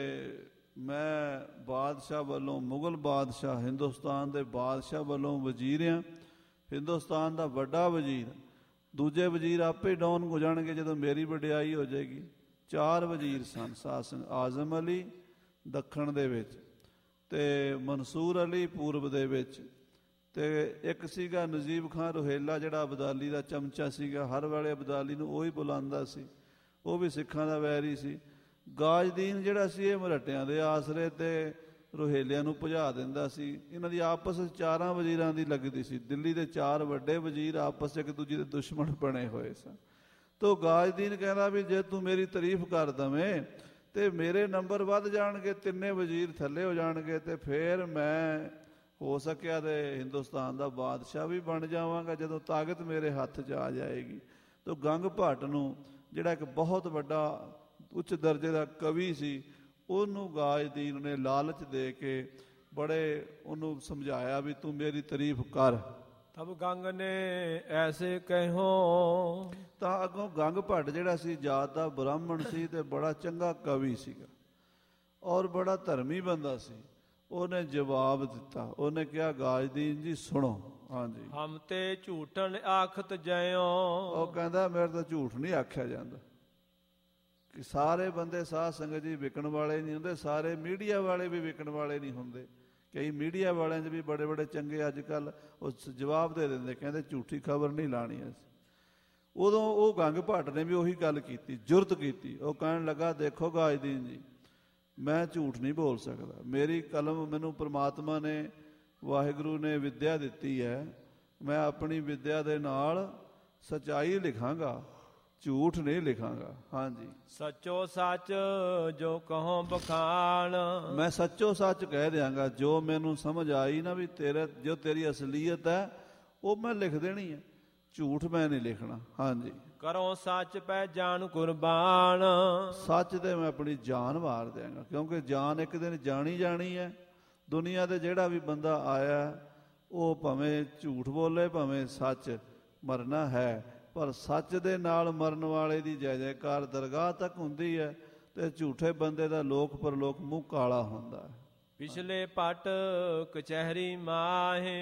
ਮੈਂ ਬਾਦਸ਼ਾਹ ਵੱਲੋਂ, ਮੁਗਲ ਬਾਦਸ਼ਾਹ ਹਿੰਦੁਸਤਾਨ ਦੇ ਬਾਦਸ਼ਾਹ ਵੱਲੋਂ ਵਜ਼ੀਰ ਹਾਂ, ਹਿੰਦੁਸਤਾਨ ਦਾ ਵੱਡਾ ਵਜ਼ੀਰ। ਦੂਜੇ ਵਜ਼ੀਰ ਆਪੇ ਡਾਊਨ ਹੋ ਜਾਣਗੇ ਜਦੋਂ ਮੇਰੀ ਵਡਿਆਈ ਹੋ ਜਾਏਗੀ। ਚਾਰ ਵਜ਼ੀਰ ਸਨ ਸਾਸਨ, ਆਜ਼ਮ ਅਲੀ ਦੱਖਣ ਦੇ ਵਿੱਚ ਤੇ ਮਨਸੂਰ ਅਲੀ ਪੂਰਬ ਦੇ ਵਿੱਚ, ਤੇ ਇੱਕ ਸੀਗਾ ਨਜੀਬ ਖਾਨ ਰੋਹੇਲਾ ਜਿਹੜਾ ਅਬਦਾਲੀ ਦਾ ਚਮਚਾ ਸੀਗਾ, ਹਰ ਵੇਲੇ ਅਬਦਾਲੀ ਨੂੰ ਉਹੀ ਬੁਲਾਉਂਦਾ ਸੀ, ਉਹ ਵੀ ਸਿੱਖਾਂ ਦਾ ਵੈਰੀ ਸੀ। ਗਾਜਦੀਨ ਜਿਹੜਾ ਸੀ ਇਹ ਮਰਾਠਿਆਂ ਦੇ ਆਸਰੇ ਤੇ ਰੋਹੇਲਿਆਂ ਨੂੰ ਭਜਾ ਦਿੰਦਾ ਸੀ। ਇਹਨਾਂ ਦੀ ਆਪਸ ਵਿੱਚ ਚਾਰਾਂ ਵਜ਼ੀਰਾਂ ਦੀ ਲੱਗਦੀ ਸੀ। ਦਿੱਲੀ ਦੇ ਚਾਰ ਵੱਡੇ ਵਜ਼ੀਰ ਆਪਸ 'ਚ ਇੱਕ ਦੂਜੇ ਦੇ ਦੁਸ਼ਮਣ ਬਣੇ ਹੋਏ ਸਨ। ਤੋ ਗਾਜਦੀਨ ਕਹਿੰਦਾ ਵੀ ਜੇ ਤੂੰ ਮੇਰੀ ਤਾਰੀਫ ਕਰ ਦਵੇਂ ਤੇ ਮੇਰੇ ਨੰਬਰ ਵੱਧ ਜਾਣਗੇ, ਤਿੰਨੇ ਵਜ਼ੀਰ ਥੱਲੇ ਹੋ ਜਾਣਗੇ, ਤੇ ਫਿਰ ਮੈਂ ਹੋ ਸਕਿਆ ਤੇ ਹਿੰਦੁਸਤਾਨ ਦਾ ਬਾਦਸ਼ਾਹ ਵੀ ਬਣ ਜਾਵਾਂਗਾ ਜਦੋਂ ਤਾਕਤ ਮੇਰੇ ਹੱਥ 'ਚ ਆ ਜਾਏਗੀ। ਤੋ ਗੰਗ ਭੱਟ ਨੂੰ, ਜਿਹੜਾ ਇੱਕ ਬਹੁਤ ਵੱਡਾ ਉੱਚ ਦਰਜੇ ਦਾ ਕਵੀ ਸੀ, ਉਹਨੂੰ ਗਾਜਦੀਨ ਨੇ ਲਾਲਚ ਦੇ ਕੇ ਬੜੇ ਉਹਨੂੰ ਸਮਝਾਇਆ ਵੀ ਤੂੰ ਮੇਰੀ ਤਾਰੀਫ ਕਰ। ਤਬ ਗੰਗ ਨੇ ਐਸੇ ਕਹਿਓ। ਤਾਂ ਅੱਗੋਂ ਗੰਗ ਭੱਟ ਜਿਹੜਾ ਸੀ ਜਾਤ ਦਾ ਬ੍ਰਾਹਮਣ ਸੀ ਤੇ ਬੜਾ ਚੰਗਾ ਕਵੀ ਸੀਗਾ ਔਰ ਬੜਾ ਧਰਮੀ ਬੰਦਾ ਸੀ। ਉਹਨੇ ਜਵਾਬ ਦਿੱਤਾ, ਉਹਨੇ ਕਿਹਾ ਗਾਜਦੀਨ ਜੀ ਸੁਣੋ। ਹਾਂਜੀ। ਹਮ ਤੇ ਝੂਠਨ ਆਖਤ ਜਇਓ। ਉਹ ਕਹਿੰਦਾ ਮੇਰੇ ਤਾਂ ਝੂਠ ਨਹੀਂ ਆਖਿਆ ਜਾਂਦਾ ਕਿ ਸਾਰੇ ਬੰਦੇ ਸਾਧ ਸੰਗਤ ਜੀ ਵਿਕਣ ਵਾਲੇ ਨਹੀਂ ਹੁੰਦੇ, ਸਾਰੇ ਮੀਡੀਆ ਵਾਲੇ ਵੀ ਵਿਕਣ ਵਾਲੇ ਨਹੀਂ ਹੁੰਦੇ। ਕਈ ਮੀਡੀਆ ਵਾਲਿਆਂ 'ਚ ਵੀ ਬੜੇ ਬੜੇ ਚੰਗੇ ਅੱਜ ਕੱਲ੍ਹ ਉਹ ਜਵਾਬ ਦੇ ਦਿੰਦੇ, ਕਹਿੰਦੇ ਝੂਠੀ ਖਬਰ ਨਹੀਂ ਲਾਣੀ ਅਸੀਂ। ਉਦੋਂ ਉਹ ਗੰਗ ਭੱਟ ਨੇ ਵੀ ਉਹੀ ਗੱਲ ਕੀਤੀ, ਜੁਰਤ ਕੀਤੀ। ਉਹ ਕਹਿਣ ਲੱਗਾ ਦੇਖੋ ਗਾਜਦੀਨ ਜੀ, ਮੈਂ ਝੂਠ ਨਹੀਂ ਬੋਲ ਸਕਦਾ, ਮੇਰੀ ਕਲਮ ਮੈਨੂੰ ਪ੍ਰਮਾਤਮਾ ਨੇ, ਵਾਹਿਗੁਰੂ ਨੇ ਵਿੱਦਿਆ ਦਿੱਤੀ ਹੈ, ਮੈਂ ਆਪਣੀ ਵਿੱਦਿਆ ਦੇ ਨਾਲ ਸੱਚਾਈ ਲਿਖਾਂਗਾ, ਝੂਠ ਨਹੀਂ ਲਿਖਾਂਗਾ। ਹਾਂਜੀ। ਸੱਚੋ ਸੱਚ ਜੋ ਕਹੋ ਬਖਾਣ। ਮੈਂ ਸੱਚੋ ਸੱਚ ਕਹਿ ਦਿਆਂਗਾ, ਜੋ ਮੈਨੂੰ ਸਮਝ ਆਈ ਨਾ ਵੀ ਤੇਰੇ ਜੋ ਤੇਰੀ ਅਸਲੀਅਤ ਹੈ ਉਹ ਮੈਂ ਲਿਖ ਦੇਣੀ ਹੈ, ਝੂਠ ਮੈਂ ਨਹੀਂ ਲਿਖਣਾ। ਹਾਂਜੀ। ਕਰੋ ਸੱਚ ਪੈ ਜਾਨ ਕੁਰਬਾਨ। ਸੱਚ ਤੇ ਮੈਂ ਆਪਣੀ ਜਾਨ ਵਾਰ ਦਿਆਂਗਾ, ਕਿਉਂਕਿ ਜਾਨ ਇੱਕ ਦਿਨ ਜਾਣੀ ਜਾਣੀ ਹੈ। ਦੁਨੀਆ ਤੇ ਜਿਹੜਾ ਵੀ ਬੰਦਾ ਆਇਆ ਉਹ ਭਾਵੇਂ ਝੂਠ ਬੋਲੇ ਭਾਵੇਂ ਸੱਚ, ਮਰਨਾ ਹੈ। ਪਰ ਸੱਚ ਦੇ ਨਾਲ ਮਰਨ ਵਾਲੇ ਦੀ ਜੈ ਜੈਕਾਰ ਦਰਗਾਹ ਤੱਕ ਹੁੰਦੀ ਹੈ ਤੇ ਝੂਠੇ ਬੰਦੇ ਦਾ ਲੋਕ ਪਰਲੋਕ ਮੂੰਹ ਕਾਲਾ ਹੁੰਦਾ ਹੈ। ਪਿਛਲੇ ਪਟ ਕਚਹਿਰੀ ਮਾਹੇ।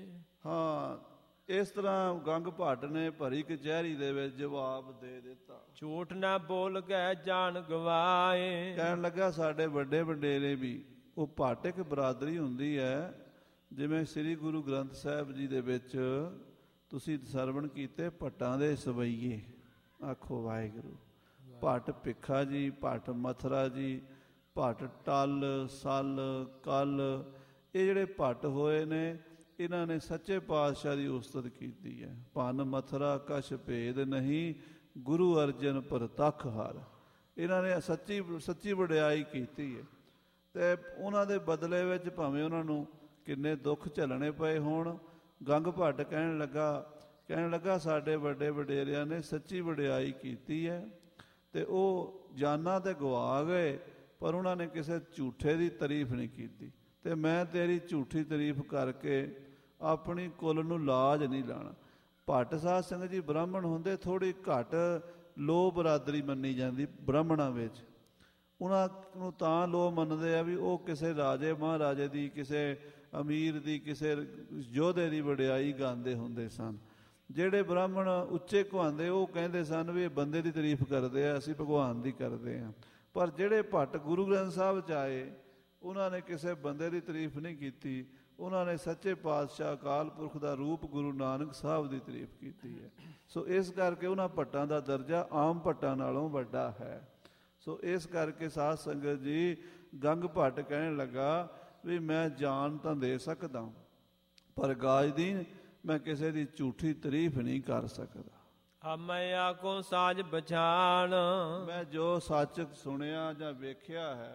ਹਾਂ, ਇਸ ਤਰ੍ਹਾਂ ਗੰਗ ਭੱਟ ਨੇ ਭਰੀ ਕਚਹਿਰੀ ਦੇ ਵਿੱਚ ਜਵਾਬ ਦੇ ਦਿੱਤਾ। ਝੂਠ ਨਾ ਬੋਲ ਗਏ ਜਾਨ ਗਵਾਏ। ਕਹਿਣ ਲੱਗਾ ਸਾਡੇ ਵੱਡੇ ਵਡੇਰੇ ਵੀ, ਉਹ ਭੱਟ ਇੱਕ ਬਰਾਦਰੀ ਹੁੰਦੀ ਹੈ, ਜਿਵੇਂ ਸ੍ਰੀ ਗੁਰੂ ਗ੍ਰੰਥ ਸਾਹਿਬ ਜੀ ਦੇ ਵਿੱਚ ਤੁਸੀਂ ਸਰਵਣ ਕੀਤੇ ਭੱਟਾਂ ਦੇ ਸਵਈਏ, ਆਖੋ ਵਾਹਿਗੁਰੂ। ਭੱਟ ਭਿੱਖਾ ਜੀ, ਭੱਟ ਮਥਰਾ ਜੀ, ਭੱਟ ਟੱਲ ਸੱਲ ਕੱਲ, ਇਹ ਜਿਹੜੇ ਭੱਟ ਹੋਏ ਨੇ ਇਹਨਾਂ ਨੇ ਸੱਚੇ ਪਾਤਸ਼ਾਹ ਦੀ ਉਸਤਤ ਕੀਤੀ ਹੈ। ਭੰਨ ਮਥਰਾ ਕਛ ਭੇਦ ਨਹੀਂ, ਗੁਰੂ ਅਰਜਨ ਪ੍ਰਤੱਖ ਹਰ। ਇਹਨਾਂ ਨੇ ਸੱਚੀ ਸੱਚੀ ਵਡਿਆਈ ਕੀਤੀ ਹੈ ਤੇ ਉਹਨਾਂ ਦੇ ਬਦਲੇ ਵਿੱਚ ਭਾਵੇਂ ਉਹਨਾਂ ਨੂੰ ਕਿੰਨੇ ਦੁੱਖ ਝੱਲਣੇ ਪਏ ਹੋਣ। ਗੰਗ ਭੱਟ ਕਹਿਣ ਲੱਗਾ ਕਹਿਣ ਲੱਗਾ ਸਾਡੇ ਵੱਡੇ ਵਡੇਰਿਆਂ ਨੇ ਸੱਚੀ ਵਡਿਆਈ ਕੀਤੀ ਹੈ ਤੇ ਉਹ ਜਾਨਾਂ ਤੇ ਗਵਾ ਗਏ, ਪਰ ਉਹਨਾਂ ਨੇ ਕਿਸੇ ਝੂਠੇ ਦੀ ਤਾਰੀਫ ਨਹੀਂ ਕੀਤੀ। ਤੇ ਮੈਂ ਤੇਰੀ ਝੂਠੀ ਤਾਰੀਫ ਕਰਕੇ ਆਪਣੀ ਕੁੱਲ ਨੂੰ ਲਾਜ ਨਹੀਂ ਲਾਣਾ। ਭੱਟ ਸਾਧ ਸੰਗਤ ਜੀ ਬ੍ਰਾਹਮਣ ਹੁੰਦੇ ਥੋੜ੍ਹੀ ਘੱਟ ਲੋ ਬਰਾਦਰੀ ਮੰਨੀ ਜਾਂਦੀ ਬ੍ਰਾਹਮਣਾਂ ਵਿੱਚ। ਉਹਨਾਂ ਨੂੰ ਤਾਂ ਲੋ ਮੰਨਦੇ ਆ ਵੀ ਉਹ ਕਿਸੇ ਰਾਜੇ ਮਹਾਰਾਜੇ ਦੀ, ਕਿਸੇ ਅਮੀਰ ਦੀ, ਕਿਸੇ ਯੋਧੇ ਦੀ ਵਡਿਆਈ ਗਾਉਂਦੇ ਹੁੰਦੇ ਸਨ। ਜਿਹੜੇ ਬ੍ਰਾਹਮਣ ਉੱਚੇ ਕਹਾਉਂਦੇ ਉਹ ਕਹਿੰਦੇ ਸਨ ਵੀ ਇਹ ਬੰਦੇ ਦੀ ਤਾਰੀਫ ਕਰਦੇ ਆ, ਅਸੀਂ ਭਗਵਾਨ ਦੀ ਕਰਦੇ ਹਾਂ। ਪਰ ਜਿਹੜੇ ਭੱਟ ਗੁਰੂ ਗ੍ਰੰਥ ਸਾਹਿਬ 'ਚ ਆਏ ਉਹਨਾਂ ਨੇ ਕਿਸੇ ਬੰਦੇ ਦੀ ਤਾਰੀਫ ਨਹੀਂ ਕੀਤੀ, ਉਹਨਾਂ ਨੇ ਸੱਚੇ ਪਾਤਸ਼ਾਹ ਅਕਾਲ ਪੁਰਖ ਦਾ ਰੂਪ ਗੁਰੂ ਨਾਨਕ ਸਾਹਿਬ ਦੀ ਤਾਰੀਫ ਕੀਤੀ ਹੈ। ਸੋ ਇਸ ਕਰਕੇ ਉਹਨਾਂ ਭੱਟਾਂ ਦਾ ਦਰਜਾ ਆਮ ਭੱਟਾਂ ਨਾਲੋਂ ਵੱਡਾ ਹੈ। ਸੋ ਇਸ ਕਰਕੇ ਸਾਧ ਸੰਗਤ ਜੀ ਗੰਗ ਭੱਟ ਕਹਿਣ ਲੱਗਾ ਵੀ ਮੈਂ ਜਾਨ ਤਾਂ ਦੇ ਸਕਦਾ, ਪਰ ਗਾਜਦੀਨ ਮੈਂ ਕਿਸੇ ਦੀ ਝੂਠੀ ਤਾਰੀਫ ਨਹੀਂ ਕਰ ਸਕਦਾ। ਮੈਂ ਆਖੋ ਸਾਜ ਪਛਾਣ। ਮੈਂ ਜੋ ਸੱਚ ਸੁਣਿਆ ਜਾਂ ਵੇਖਿਆ ਹੈ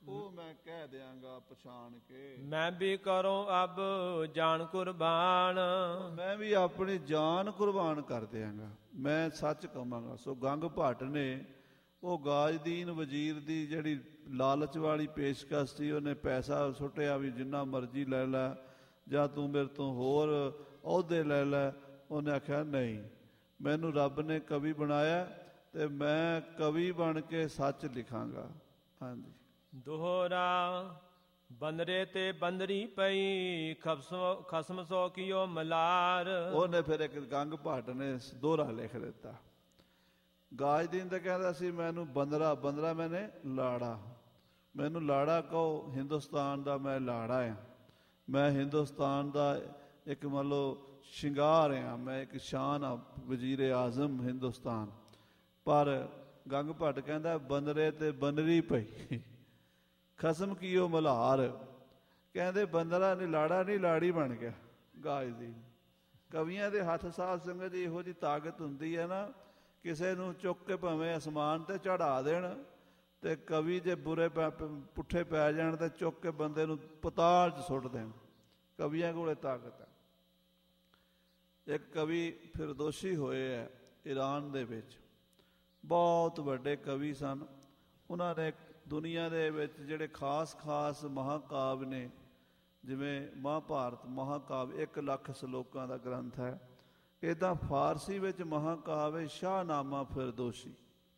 ਉਹ ਮੈਂ ਕਹਿ ਦਿਆਂਗਾ ਪਛਾਣ ਕੇ। ਮੈਂ ਵੀ ਕਰੂੰ ਅਬ ਜਾਨ ਕੁਰਬਾਨ, ਮੈਂ ਵੀ ਆਪਣੀ ਜਾਨ ਕੁਰਬਾਨ ਕਰ ਦਿਆਂਗਾ, ਮੈਂ ਸੱਚ ਕਹਾਂਗਾ। ਸੋ ਗੰਗ ਭੱਟ ਨੇ ਉਹ ਗਾਜਦੀਨ ਵਜ਼ੀਰ ਦੀ ਜਿਹੜੀ ਲਾਲਚ ਵਾਲੀ ਪੇਸ਼ਕਸ਼ ਸੀ, ਉਹਨੇ ਪੈਸਾ ਸੁੱਟਿਆ ਵੀ ਜਿੰਨਾ ਮਰਜ਼ੀ ਲੈ ਲੈ ਜਾਂ ਤੂੰ ਮੇਰੇ ਤੋਂ ਹੋਰ ਅਹੁਦੇ ਲੈ ਲੈ। ਉਹਨੇ ਆਖਿਆ ਨਹੀਂ, ਮੈਨੂੰ ਰੱਬ ਨੇ ਕਵੀ ਬਣਾਇਆ ਤੇ ਮੈਂ ਕਵੀ ਬਣ ਕੇ ਸੱਚ ਲਿਖਾਂਗਾ। ਹਾਂਜੀ। ਦੋਹਰਾ ਬੰਦਰੇ ਤੇ ਬੰਦਰੀ ਪਈ, ਖਸਮ ਖਸਮ ਸੋ ਕੀਓ ਮਲਾਰ। ਉਹਨੇ ਫਿਰ ਇੱਕ ਗੰਗ ਭੱਟ ਨੇ ਦੋਹਰਾ ਲਿਖ ਦਿੱਤਾ। ਗਾਜਦੀਨ ਤਾਂ ਕਹਿੰਦਾ ਸੀ ਮੈਨੂੰ ਬੰਦਰਾ, ਬੰਦਰਾ ਮੈਨੇ ਲਾੜਾ, ਮੈਨੂੰ ਲਾੜਾ ਕਹੋ, ਹਿੰਦੁਸਤਾਨ ਦਾ ਮੈਂ ਲਾੜਾ ਹਾਂ, ਮੈਂ ਹਿੰਦੁਸਤਾਨ ਦਾ ਇੱਕ ਮੰਨ ਲਓ ਸ਼ਿੰਗਾਰ ਹਾਂ, ਮੈਂ ਇੱਕ ਸ਼ਾਨ ਆ, ਵਜ਼ੀਰ ਆਜ਼ਮ ਹਿੰਦੁਸਤਾਨ। ਪਰ ਗੰਗ ਭੱਟ ਕਹਿੰਦਾ ਬੰਦਰੇ ਤੇ ਬੰਦਰੀ ਪਈ, ਖਸਮ ਕੀ ਉਹ ਮਲਹਾਰ। ਕਹਿੰਦੇ ਬੰਦਰਾ ਨਹੀਂ ਲਾੜਾ ਨਹੀਂ, ਲਾੜੀ ਬਣ ਗਿਆ ਗਾਜਦੀਨ। ਕਵੀਆਂ ਦੇ ਹੱਥ ਸਾਧ ਸੰਗਤ ਜੀ ਇਹੋ ਜਿਹੀ ਤਾਕਤ ਹੁੰਦੀ ਹੈ ਨਾ, ਕਿਸੇ ਨੂੰ ਚੁੱਕ ਕੇ ਭਾਵੇਂ ਅਸਮਾਨ ਤੇ ਚੜਾ ਦੇਣ ਤੇ ਕਵੀ ਜੇ ਬੁਰੇ ਪੈ ਪੁੱਠੇ ਪੈ ਜਾਣ ਤੇ ਚੁੱਕ ਕੇ ਬੰਦੇ ਨੂੰ ਪਤਾਲ 'ਚ ਸੁੱਟ ਦੇਣ। ਕਵੀਆਂ ਕੋਲੇ ਤਾਕਤ ਹੈ। ਇੱਕ ਕਵੀ ਫਿਰਦੋਸ਼ੀ ਹੋਏ ਹੈ ਈਰਾਨ ਦੇ ਵਿੱਚ, ਬਹੁਤ ਵੱਡੇ ਕਵੀ ਸਨ। ਉਹਨਾਂ ਨੇ ਦੁਨੀਆ ਦੇ ਵਿੱਚ ਜਿਹੜੇ ਖਾਸ ਖਾਸ ਮਹਾਂਕਾਵਿ ਨੇ, ਜਿਵੇਂ ਮਹਾਂਭਾਰਤ ਮਹਾਂਕਾਵਿ ਇੱਕ ਲੱਖ ਸਲੋਕਾਂ ਦਾ ਗ੍ਰੰਥ ਹੈ, ਇੱਦਾਂ ਫਾਰਸੀ ਵਿੱਚ ਮਹਾਂਕਾਵਿ ਸ਼ਾਹਨਾਮਾ ਫਿਰਦੋਸ਼ੀ।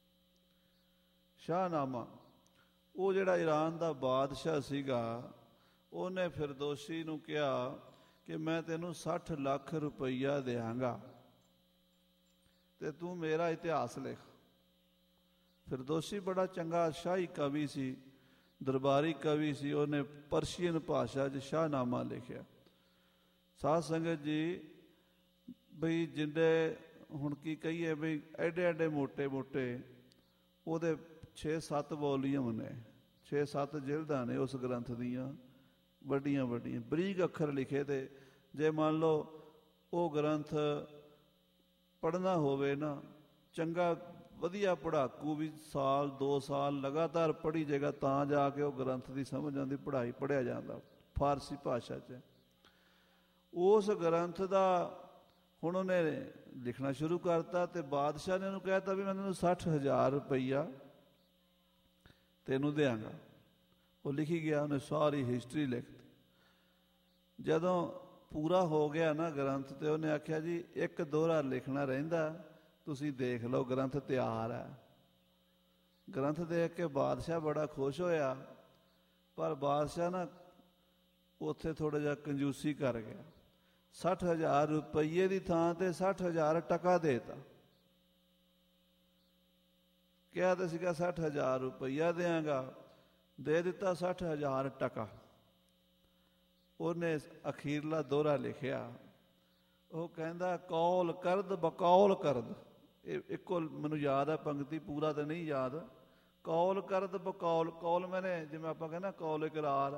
ਸ਼ਾਹਨਾਮਾ ਉਹ ਜਿਹੜਾ ਈਰਾਨ ਦਾ ਬਾਦਸ਼ਾਹ ਸੀਗਾ, ਉਹਨੇ ਫਿਰਦੋਸ਼ੀ ਨੂੰ ਕਿਹਾ ਕਿ ਮੈਂ ਤੈਨੂੰ ਸੱਠ ਲੱਖ ਰੁਪਈਆ ਦਿਆਂਗਾ ਤੇ ਤੂੰ ਮੇਰਾ ਇਤਿਹਾਸ ਲਿਖ। ਫਿਰਦੋਸ਼ੀ ਬੜਾ ਚੰਗਾ ਸ਼ਾਹੀ ਕਵੀ ਸੀ, ਦਰਬਾਰੀ ਕਵੀ ਸੀ। ਉਹਨੇ ਪਰਸ਼ੀਅਨ ਭਾਸ਼ਾ 'ਚ ਸ਼ਾਹਨਾਮਾ ਲਿਖਿਆ। ਸਾਧ ਸੰਗਤ ਜੀ ਬਈ ਜਿੰਦੇ ਹੁਣ ਕੀ ਕਹੀਏ ਬਈ ਐਡੇ ਐਡੇ ਮੋਟੇ ਮੋਟੇ ਉਹਦੇ ਛੇ ਸੱਤ ਵੋਲੀਅਮ ਨੇ, ਛੇ ਸੱਤ ਜਿਲਦਾਂ ਨੇ ਉਸ ਗ੍ਰੰਥ ਦੀਆਂ, ਵੱਡੀਆਂ ਵੱਡੀਆਂ ਬਰੀਕ ਅੱਖਰ ਲਿਖੇ। ਤੇ ਜੇ ਮੰਨ ਲਓ ਉਹ ਗ੍ਰੰਥ ਪੜ੍ਹਨਾ ਹੋਵੇ ਨਾ, ਚੰਗਾ ਵਧੀਆ ਪੜ੍ਹਾਕੂ ਵੀ ਸਾਲ ਦੋ ਸਾਲ ਲਗਾਤਾਰ ਪੜ੍ਹੀ ਜਾਏਗਾ ਤਾਂ ਜਾ ਕੇ ਉਹ ਗ੍ਰੰਥ ਦੀ ਸਮਝ ਆਉਂਦੀ, ਪੜ੍ਹਾਈ ਪੜ੍ਹਿਆ ਜਾਂਦਾ ਫਾਰਸੀ ਭਾਸ਼ਾ 'ਚ। ਉਸ ਗ੍ਰੰਥ ਦਾ ਹੁਣ ਉਹਨੇ ਲਿਖਣਾ ਸ਼ੁਰੂ ਕਰਤਾ ਤੇ ਬਾਦਸ਼ਾਹ ਨੇ ਉਹਨੂੰ ਕਹਿ ਤਾ ਵੀ ਮੈਂ ਤੈਨੂੰ ਸੱਠ ਹਜ਼ਾਰ ਰੁਪਈਆ ਤੈਨੂੰ ਦਿਆਂਗਾ। ਉਹ ਲਿਖੀ ਗਿਆ, ਉਹਨੇ ਸਾਰੀ ਹਿਸਟਰੀ ਲਿਖਤੀ। ਜਦੋਂ ਪੂਰਾ ਹੋ ਗਿਆ ਨਾ ਗ੍ਰੰਥ, ਤੇ ਉਹਨੇ ਆਖਿਆ ਜੀ ਇੱਕ ਦੋਹਰਾ ਲਿਖਣਾ ਰਹਿੰਦਾ, ਤੁਸੀਂ ਦੇਖ ਲਓ ਗ੍ਰੰਥ ਤਿਆਰ ਹੈ। ਗ੍ਰੰਥ ਦੇਖ ਕੇ ਬਾਦਸ਼ਾਹ ਬੜਾ ਖੁਸ਼ ਹੋਇਆ, ਪਰ ਬਾਦਸ਼ਾਹ ਨਾ ਉੱਥੇ ਥੋੜ੍ਹਾ ਜਿਹਾ ਕੰਜੂਸੀ ਕਰ ਗਿਆ। ਸੱਠ ਹਜ਼ਾਰ ਰੁਪਈਏ ਦੀ ਥਾਂ ਤੇ ਸੱਠ ਹਜ਼ਾਰ ਟਕਾ ਦੇ ਤਾ। ਕਿਹਾ ਤਾਂ ਸੀਗਾ ਸੱਠ ਹਜ਼ਾਰ ਰੁਪਈਆ ਦਿਆਂਗਾ, ਦੇ ਦਿੱਤਾ ਸੱਠ ਹਜ਼ਾਰ ਟਕਾ। ਉਹਨੇ ਅਖੀਰਲਾ ਦੋਹਰਾ ਲਿਖਿਆ। ਉਹ ਕਹਿੰਦਾ ਕੌਲ ਕਰਦ ਬਕੌਲ ਕਰਦ, ਇਹ ਇੱਕੋ ਮੈਨੂੰ ਯਾਦ ਹੈ ਪੰਕਤੀ, ਪੂਰਾ ਤਾਂ ਨਹੀਂ ਯਾਦ। ਕੌਲ ਕਰਦ ਬਕੌਲ, ਕੌਲ ਮੈਨੇ ਜਿਵੇਂ ਆਪਾਂ ਕਹਿੰਦਾ ਕੌਲ ਇਕਰਾਰ,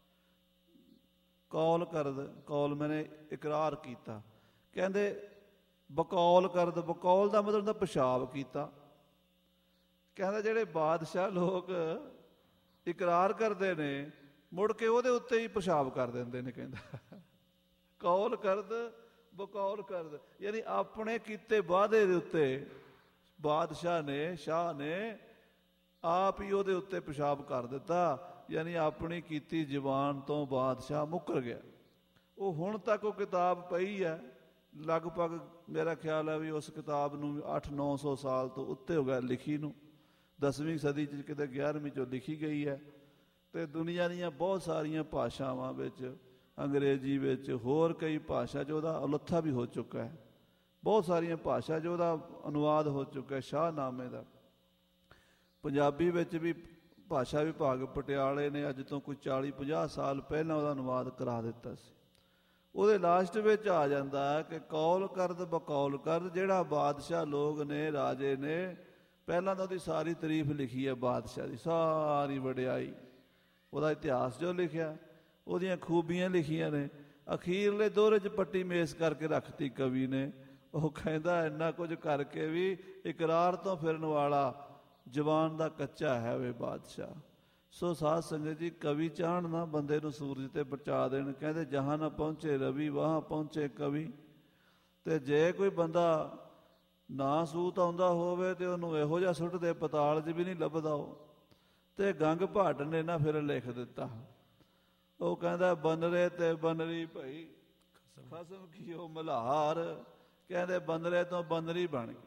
ਕੌਲ ਕਰਦ ਕੌਲ ਮੈਨੇ ਇਕਰਾਰ ਕੀਤਾ। ਕਹਿੰਦੇ ਬਕੌਲ ਕਰਦ, ਬਕੌਲ ਦਾ ਮਤਲਬ ਤਾਂ ਪਿਸ਼ਾਬ ਕੀਤਾ। ਕਹਿੰਦਾ ਜਿਹੜੇ ਬਾਦਸ਼ਾਹ ਲੋਕ ਇਕਰਾਰ ਕਰਦੇ ਨੇ ਮੁੜ ਕੇ ਉਹਦੇ ਉੱਤੇ ਹੀ ਪਿਸ਼ਾਬ ਕਰ ਦਿੰਦੇ ਨੇ। ਕਹਿੰਦਾ ਕੌਲ ਕਰਦ ਬਕੌਲ ਕਰਦ, ਯਾਨੀ ਆਪਣੇ ਕੀਤੇ ਵਾਅਦੇ ਦੇ ਉੱਤੇ ਬਾਦਸ਼ਾਹ ਨੇ, ਸ਼ਾਹ ਨੇ ਆਪ ਹੀ ਉਹਦੇ ਉੱਤੇ ਪਿਸ਼ਾਬ ਕਰ ਦਿੱਤਾ। ਯਾਨੀ ਆਪਣੀ ਕੀਤੀ ਜ਼ੁਬਾਨ ਤੋਂ ਬਾਦਸ਼ਾਹ ਮੁੱਕਰ ਗਿਆ। ਉਹ ਹੁਣ ਤੱਕ ਉਹ ਕਿਤਾਬ ਪਈ ਹੈ, ਲਗਭਗ ਮੇਰਾ ਖਿਆਲ ਹੈ ਵੀ ਉਸ ਕਿਤਾਬ ਨੂੰ ਅੱਠ ਨੌ ਸੌ ਸਾਲ ਤੋਂ ਉੱਤੇ ਹੋ ਗਿਆ ਲਿਖੀ ਨੂੰ। ਦਸਵੀਂ ਸਦੀ 'ਚ ਕਿਤੇ ਗਿਆਰਵੀਂ 'ਚੋਂ ਲਿਖੀ ਗਈ ਹੈ ਅਤੇ ਦੁਨੀਆ ਦੀਆਂ ਬਹੁਤ ਸਾਰੀਆਂ ਭਾਸ਼ਾਵਾਂ ਵਿੱਚ, ਅੰਗਰੇਜ਼ੀ ਵਿੱਚ, ਹੋਰ ਕਈ ਭਾਸ਼ਾ 'ਚ ਉਹਦਾ ਉਲੱਥਾ ਵੀ ਹੋ ਚੁੱਕਾ ਹੈ। ਬਹੁਤ ਸਾਰੀਆਂ ਭਾਸ਼ਾ 'ਚ ਉਹਦਾ ਅਨੁਵਾਦ ਹੋ ਚੁੱਕਾ ਹੈ ਸ਼ਾਹਨਾਮੇ ਦਾ। ਪੰਜਾਬੀ ਵਿੱਚ ਵੀ ਭਾਸ਼ਾ ਵਿਭਾਗ ਪਟਿਆਲੇ ਨੇ ਅੱਜ ਤੋਂ ਕੋਈ ਚਾਲੀ ਪੰਜਾਹ ਸਾਲ ਪਹਿਲਾਂ ਉਹਦਾ ਅਨੁਵਾਦ ਕਰਾ ਦਿੱਤਾ ਸੀ। ਉਹਦੇ ਲਾਸਟ ਵਿੱਚ ਆ ਜਾਂਦਾ ਕਿ ਕੌਲ ਕਰਦ ਬਕੌਲ ਕਰਦ, ਜਿਹੜਾ ਬਾਦਸ਼ਾਹ ਲੋਕ ਨੇ, ਰਾਜੇ ਨੇ, ਪਹਿਲਾਂ ਤਾਂ ਉਹਦੀ ਸਾਰੀ ਤਾਰੀਫ ਲਿਖੀ ਹੈ ਬਾਦਸ਼ਾਹ ਦੀ, ਸਾਰੀ ਵਡਿਆਈ, ਉਹਦਾ ਇਤਿਹਾਸ ਜੋ ਲਿਖਿਆ, ਉਹਦੀਆਂ ਖੂਬੀਆਂ ਲਿਖੀਆਂ ਨੇ। ਅਖੀਰਲੇ ਦੋਹਰੇ 'ਚ ਪੱਟੀ ਮੇਸ ਕਰਕੇ ਰੱਖਤੀ ਕਵੀ ਨੇ। ਉਹ ਕਹਿੰਦਾ ਇੰਨਾ ਕੁਝ ਕਰਕੇ ਵੀ ਇਕਰਾਰ ਤੋਂ ਫਿਰਨ ਵਾਲਾ ਜ਼ੁਬਾਨ ਦਾ ਕੱਚਾ ਹੈ ਵੇ ਬਾਦਸ਼ਾਹ। ਸੋ ਸਾਧ ਸੰਗਤ ਜੀ, ਕਵੀ ਚਾਹਣ ਨਾ ਬੰਦੇ ਨੂੰ ਸੂਰਜ ਤੇ ਪਹੁੰਚਾ ਦੇਣ। ਕਹਿੰਦੇ ਜਹਾਂ ਨਾ ਪਹੁੰਚੇ ਰਵੀ ਵਾਹਾਂ ਪਹੁੰਚੇ ਕਵੀ। ਤੇ ਜੇ ਕੋਈ ਬੰਦਾ ਨਾ ਸੂਤ ਆਉਂਦਾ ਹੋਵੇ ਤੇ ਉਹਨੂੰ ਇਹੋ ਜਿਹਾ ਸੁੱਟ ਦੇ ਪਤਾਲ 'ਚ ਵੀ ਨਹੀਂ ਲੱਭਦਾ ਉਹ। ਤੇ ਗੰਗ ਭਾਟ ਨੇ ਨਾ ਫਿਰ ਲਿਖ ਦਿੱਤਾ, ਉਹ ਕਹਿੰਦਾ ਬਨਰੇ ਤੇ ਬਨਰੀ ਭਈ ਖਸਮ ਕੀਓ ਮਲਹਾਰ। ਕਹਿੰਦੇ ਬਨਰੇ ਤੋਂ ਬਨਰੀ ਬਣ ਗਈ,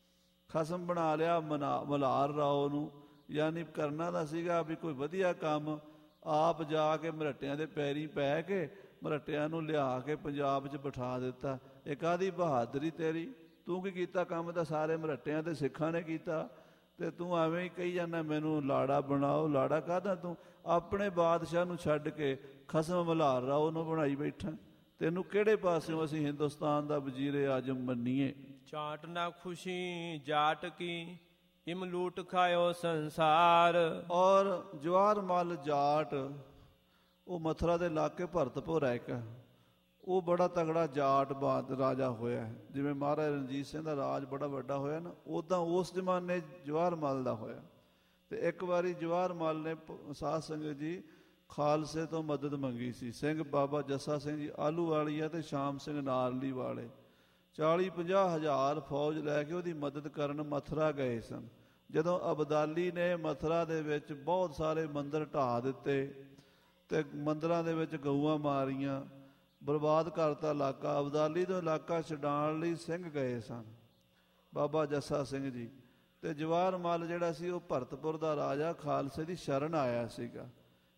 ਖਸਮ ਬਣਾ ਲਿਆ ਮਨਾ ਮਲਹਾਰ ਰਾਓ ਨੂੰ। ਯਾਨੀ ਕਰਨਾ ਤਾਂ ਸੀਗਾ ਵੀ ਕੋਈ ਵਧੀਆ ਕੰਮ, ਆਪ ਜਾ ਕੇ ਮਰਹੱਟਿਆਂ ਦੇ ਪੈਰੀ ਪੈ ਕੇ ਮਰਹੱਟਿਆਂ ਨੂੰ ਲਿਆ ਕੇ ਪੰਜਾਬ 'ਚ ਬਿਠਾ ਦਿੱਤਾ। ਇਹ ਕਾਹਦੀ ਬਹਾਦਰੀ ਤੇਰੀ? ਤੂੰ ਕੀ ਕੀਤਾ ਕੰਮ? ਤਾਂ ਸਾਰੇ ਮਰਹੱਟਿਆਂ ਦੇ ਸਿੱਖਾਂ ਨੇ ਕੀਤਾ, ਤੇ ਤੂੰ ਐਵੇਂ ਹੀ ਕਹੀ ਜਾਂਦਾ ਮੈਨੂੰ ਲਾੜਾ ਬਣਾਓ। ਲਾੜਾ ਕਾਹਦਾ? ਤੂੰ ਆਪਣੇ ਬਾਦਸ਼ਾਹ ਨੂੰ ਛੱਡ ਕੇ ਖਸਮ ਮਲਹਾਰ ਰਾਓ ਨੂੰ ਬਣਾਈ ਬੈਠਾ। ਤੈਨੂੰ ਕਿਹੜੇ ਪਾਸਿਓਂ ਅਸੀਂ ਹਿੰਦੁਸਤਾਨ ਦਾ ਵਜ਼ੀਰੇ ਆਜ਼ਮ ਮੰਨੀਏ? ਚਾਟ ਨਾ ਖੁਸ਼ੀ ਜਾਟ ਕੀ ਇਮ ਲੂਟ ਖਾਇਓ ਸੰਸਾਰ। ਔਰ ਜਵਾਹਰ ਮੱਲ ਜਾਟ, ਉਹ ਮਥੁਰਾ ਦੇ ਇਲਾਕੇ ਭਰਤਪੁਰ ਹੈ ਇੱਕ, ਉਹ ਬੜਾ ਤਗੜਾ ਜਾਟ ਬਾਦ ਰਾਜਾ ਹੋਇਆ। ਜਿਵੇਂ ਮਹਾਰਾਜਾ ਰਣਜੀਤ ਸਿੰਘ ਦਾ ਰਾਜ ਬੜਾ ਵੱਡਾ ਹੋਇਆ ਨਾ, ਉੱਦਾਂ ਉਸ ਜ਼ਮਾਨੇ ਜਵਾਹਰ ਮੱਲ ਦਾ ਹੋਇਆ। ਤੇ ਇੱਕ ਵਾਰੀ ਜਵਾਹਰ ਮੱਲ ਨੇ ਸਾਧ ਸੰਗਤ ਜੀ ਖਾਲਸੇ ਤੋਂ ਮਦਦ ਮੰਗੀ ਸੀ। ਸਿੰਘ ਬਾਬਾ ਜੱਸਾ ਸਿੰਘ ਜੀ ਆਹਲੂਵਾਲੀਆ ਤੇ ਸ਼ਾਮ ਸਿੰਘ ਨਾਰਲੀ ਵਾਲੇ ਚਾਲੀ ਪੰਜਾਹ ਹਜ਼ਾਰ ਫੌਜ ਲੈ ਕੇ ਉਹਦੀ ਮਦਦ ਕਰਨ ਮਥੁਰਾ ਗਏ ਸਨ। ਜਦੋਂ ਅਬਦਾਲੀ ਨੇ ਮਥੁਰਾ ਦੇ ਵਿੱਚ ਬਹੁਤ ਸਾਰੇ ਮੰਦਿਰ ਢਾਹ ਦਿੱਤੇ ਤੇ ਮੰਦਿਰਾਂ ਦੇ ਵਿੱਚ ਗਊਆਂ ਮਾਰੀਆਂ, ਬਰਬਾਦ ਕਰਤਾ ਇਲਾਕਾ। ਅਬਦਾਲੀ ਤੋਂ ਇਲਾਕਾ ਛਡਾਉਣ ਲਈ ਸਿੰਘ ਗਏ ਸਨ ਬਾਬਾ ਜੱਸਾ ਸਿੰਘ ਜੀ। ਤੇ ਜਵਾਹਰ ਮੱਲ ਜਿਹੜਾ ਸੀ ਉਹ ਭਰਤਪੁਰ ਦਾ ਰਾਜਾ ਖਾਲਸੇ ਦੀ ਸ਼ਰਨ ਆਇਆ ਸੀਗਾ।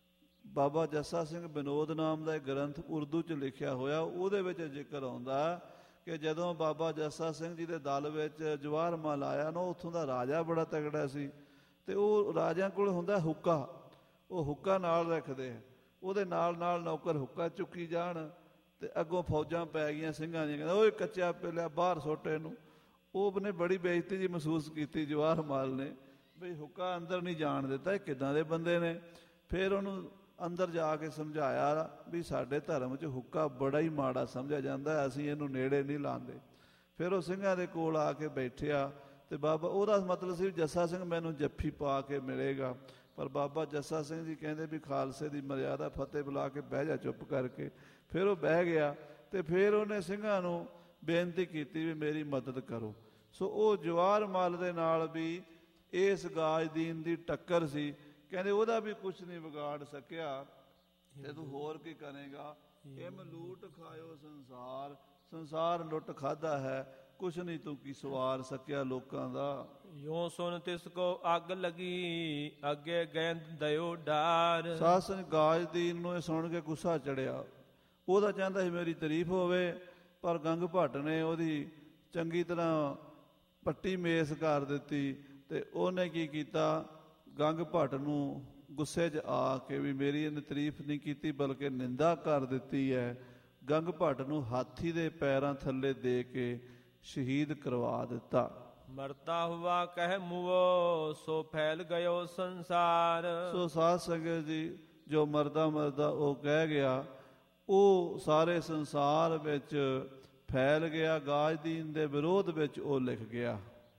ਬਾਬਾ ਜੱਸਾ ਸਿੰਘ ਵਿਨੋਦ ਨਾਮ ਦਾ ਇੱਕ ਗ੍ਰੰਥ ਉਰਦੂ 'ਚ ਲਿਖਿਆ ਹੋਇਆ, ਉਹਦੇ ਵਿੱਚ ਜ਼ਿਕਰ ਆਉਂਦਾ ਕਿ ਜਦੋਂ ਬਾਬਾ ਜੱਸਾ ਸਿੰਘ ਜੀ ਦੇ ਦਲ ਵਿੱਚ ਜਵਾਹਰ ਮੱਲ ਆਇਆ ਨਾ, ਉੱਥੋਂ ਦਾ ਰਾਜਾ ਬੜਾ ਤਗੜਾ ਸੀ। ਤੇ ਉਹ ਰਾਜਿਆਂ ਕੋਲ ਹੁੰਦਾ ਹੁੱਕਾ, ਉਹ ਹੁੱਕਾ ਨਾਲ ਰੱਖਦੇ, ਉਹਦੇ ਨਾਲ ਨਾਲ ਨੌਕਰ ਹੁੱਕਾ ਚੁੱਕੀ ਜਾਣ। ਤੇ ਅੱਗੋਂ ਫੌਜਾਂ ਪੈ ਗਈਆਂ ਸਿੰਘਾਂ ਦੀਆਂ, ਕਹਿੰਦਾ ਓਏ ਕੱਚਾ ਪਿਲਿਆ ਬਾਹਰ ਸੁੱਟ ਇਹਨੂੰ। ਉਹਨੇ ਬੜੀ ਬੇਇੱਜ਼ਤੀ ਜੀ ਮਹਿਸੂਸ ਕੀਤੀ ਜਵਾਹਰ ਮੱਲ ਨੇ, ਬਈ ਹੁੱਕਾ ਅੰਦਰ ਨਹੀਂ ਜਾਣ ਦਿੱਤਾ, ਇਹ ਕਿੱਦਾਂ ਦੇ ਬੰਦੇ ਨੇ। ਫਿਰ ਉਹਨੂੰ ਅੰਦਰ ਜਾ ਕੇ ਸਮਝਾਇਆ ਵੀ ਸਾਡੇ ਧਰਮ 'ਚ ਹੁੱਕਾ ਬੜਾ ਹੀ ਮਾੜਾ ਸਮਝਿਆ ਜਾਂਦਾ, ਅਸੀਂ ਇਹਨੂੰ ਨੇੜੇ ਨਹੀਂ ਲਾਉਂਦੇ। ਫਿਰ ਉਹ ਸਿੰਘਾਂ ਦੇ ਕੋਲ ਆ ਕੇ ਬੈਠਿਆ ਤੇ ਬਾਬਾ, ਉਹਦਾ ਮਤਲਬ ਸੀ ਜੱਸਾ ਸਿੰਘ ਮੈਨੂੰ ਜੱਫੀ ਪਾ ਕੇ ਮਿਲੇਗਾ। ਪਰ ਬਾਬਾ ਜੱਸਾ ਸਿੰਘ ਜੀ ਕਹਿੰਦੇ ਵੀ ਖਾਲਸੇ ਦੀ ਮਰਿਆਦਾ, ਫਤਿਹ ਬੁਲਾ ਕੇ ਬਹਿ ਜਾ ਚੁੱਪ ਕਰਕੇ। ਫਿਰ ਉਹ ਬਹਿ ਗਿਆ ਤੇ ਫਿਰ ਉਹਨੇ ਸਿੰਘਾਂ ਨੂੰ ਬੇਨਤੀ ਕੀਤੀ ਵੀ ਮੇਰੀ ਮਦਦ ਕਰੋ। ਸੋ ਉਹ ਜਵਾਹਰ ਮੱਲ ਦੇ ਨਾਲ ਵੀ ਇਸ ਗਾਜਦੀਨ ਦੀ ਟੱਕਰ ਸੀ। ਕਹਿੰਦੇ ਉਹਦਾ ਵੀ ਕੁਛ ਨਹੀਂ ਵਿਗਾੜ ਸਕਿਆ ਤੇ ਤੂੰ ਹੋਰ ਕੀ ਕਰੇਗਾ? ਇਮ ਲੂਟ ਖਾਇਓ ਸੰਸਾਰ, ਸੰਸਾਰ ਲੁੱਟ ਖਾਧਾ ਹੈ, ਕੁਛ ਨਹੀਂ ਤੂੰ ਕੀ ਸਵਾਰ ਸਕਿਆ ਲੋਕਾਂ ਦਾ। ਯੋ ਸੁਨ ਤਿਸ ਕੋ ਅੱਗ ਲੱਗੀ ਅੱਗੇ ਗੈਂਦ ਦਇਓ ਡਾਰ। ਸਾਧ ਸੰਗਤ ਗਾਜਦੀਨ ਨੂੰ ਇਹ ਸੁਣ ਕੇ ਗੁੱਸਾ ਚੜਿਆ। ਉਹਦਾ ਚਾਹੁੰਦਾ ਸੀ ਮੇਰੀ ਤਾਰੀਫ ਹੋਵੇ, ਪਰ ਗੰਗ ਭੱਟ ਨੇ ਉਹਦੀ ਚੰਗੀ ਤਰ੍ਹਾਂ ਪੱਟੀ ਮੇਸ ਕਰ ਦਿੱਤੀ। ਤੇ ਉਹਨੇ ਕੀ ਕੀਤਾ, ਗੰਗ ਭੱਟ ਨੂੰ ਗੁੱਸੇ 'ਚ ਆ ਕੇ ਵੀ ਮੇਰੀ ਇਹਨੇ ਤਾਰੀਫ ਨਹੀਂ ਕੀਤੀ ਬਲਕਿ ਨਿੰਦਾ ਕਰ ਦਿੱਤੀ ਹੈ, ਗੰਗ ਭੱਟ ਨੂੰ ਹਾਥੀ ਦੇ ਪੈਰਾਂ ਥੱਲੇ ਦੇ ਕੇ ਸ਼ਹੀਦ ਕਰਵਾ ਦਿੱਤਾ। ਮਰਤਾ ਹੁਆ ਕਹਿ ਮੁਵੋ ਸੋ ਫੈਲ ਗਇਓ ਸੰਸਾਰ। ਸੋ ਸਾਧ ਸੰਗਤ ਜੀ, ਜੋ ਮਰਦਾ ਮਰਦਾ ਉਹ ਕਹਿ ਗਿਆ, ਉਹ ਸਾਰੇ ਸੰਸਾਰ ਵਿੱਚ ਫੈਲ ਗਿਆ, ਗਾਜਦੀਨ ਦੇ ਵਿਰੋਧ ਵਿੱਚ ਉਹ ਲਿਖ ਗਿਆ।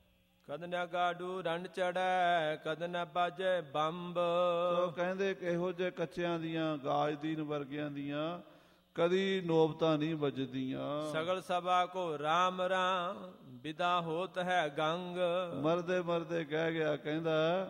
ਕਦ ਨਾ ਗਾਡੂ ਰੰਡ ਚੜੈ ਕਦ ਨਾ ਬਾਜੈ ਬੰਬ। ਸੋ ਕਹਿੰਦੇ ਇਹੋ ਜਿਹੇ ਕੱਚਿਆਂ ਦੀਆਂ ਗਾਜਦੀਨ ਵਰਗਿਆਂ ਦੀਆਂ ਕਦੀ ਨੋਬਤਾਂ ਨਹੀਂ ਵੱਜਦੀਆਂ। ਸਗਲ ਸਭਾ ਕੋ ਰਾਮ ਰਾਮ ਵਿਦਾ ਹੋਤ ਹੈ ਗੰਗ। ਮਰਦੇ ਮਰਦੇ ਕਹਿ ਗਿਆ, ਕਹਿੰਦਾ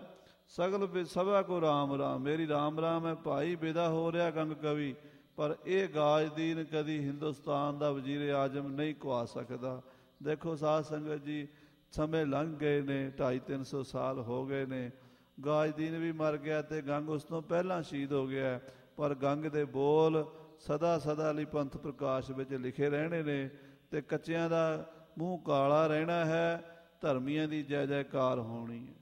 ਸਗਲ ਸਭਾ ਕੋ ਰਾਮ ਰਾਮ, ਮੇਰੀ ਰਾਮ ਰਾਮ ਹੈ ਭਾਈ, ਵਿਦਾ ਹੋ ਰਿਹਾ ਗੰਗ ਕਵੀ। ਪਰ ਇਹ ਗਾਜਦੀਨ ਕਦੀ ਹਿੰਦੁਸਤਾਨ ਦਾ ਵਜ਼ੀਰ ਆਜ਼ਮ ਨਹੀਂ ਕਵਾ ਸਕਦਾ। ਦੇਖੋ ਸਾਧ ਸੰਗਤ ਜੀ, ਸਮੇਂ ਲੰਘ ਗਏ ਨੇ, ਢਾਈ ਤਿੰਨ ਸੌ ਸਾਲ ਹੋ ਗਏ ਨੇ, ਗਾਜਦੀਨ ਵੀ ਮਰ ਗਿਆ ਤੇ ਗੰਗ ਉਸ ਤੋਂ ਪਹਿਲਾਂ ਸ਼ਹੀਦ ਹੋ ਗਿਆ। ਪਰ ਗੰਗ ਦੇ ਬੋਲ ਸਦਾ ਸਦਾ ਲਈ ਪੰਥ ਪ੍ਰਕਾਸ਼ ਵਿੱਚ ਲਿਖੇ ਰਹਿਣੇ ਨੇ ਤੇ ਕੱਚਿਆਂ ਦਾ ਮੂੰਹ ਕਾਲਾ ਰਹਿਣਾ ਹੈ, ਧਰਮੀਆਂ ਦੀ ਜੈ ਜੈਕਾਰ ਹੋਣੀ ਹੈ।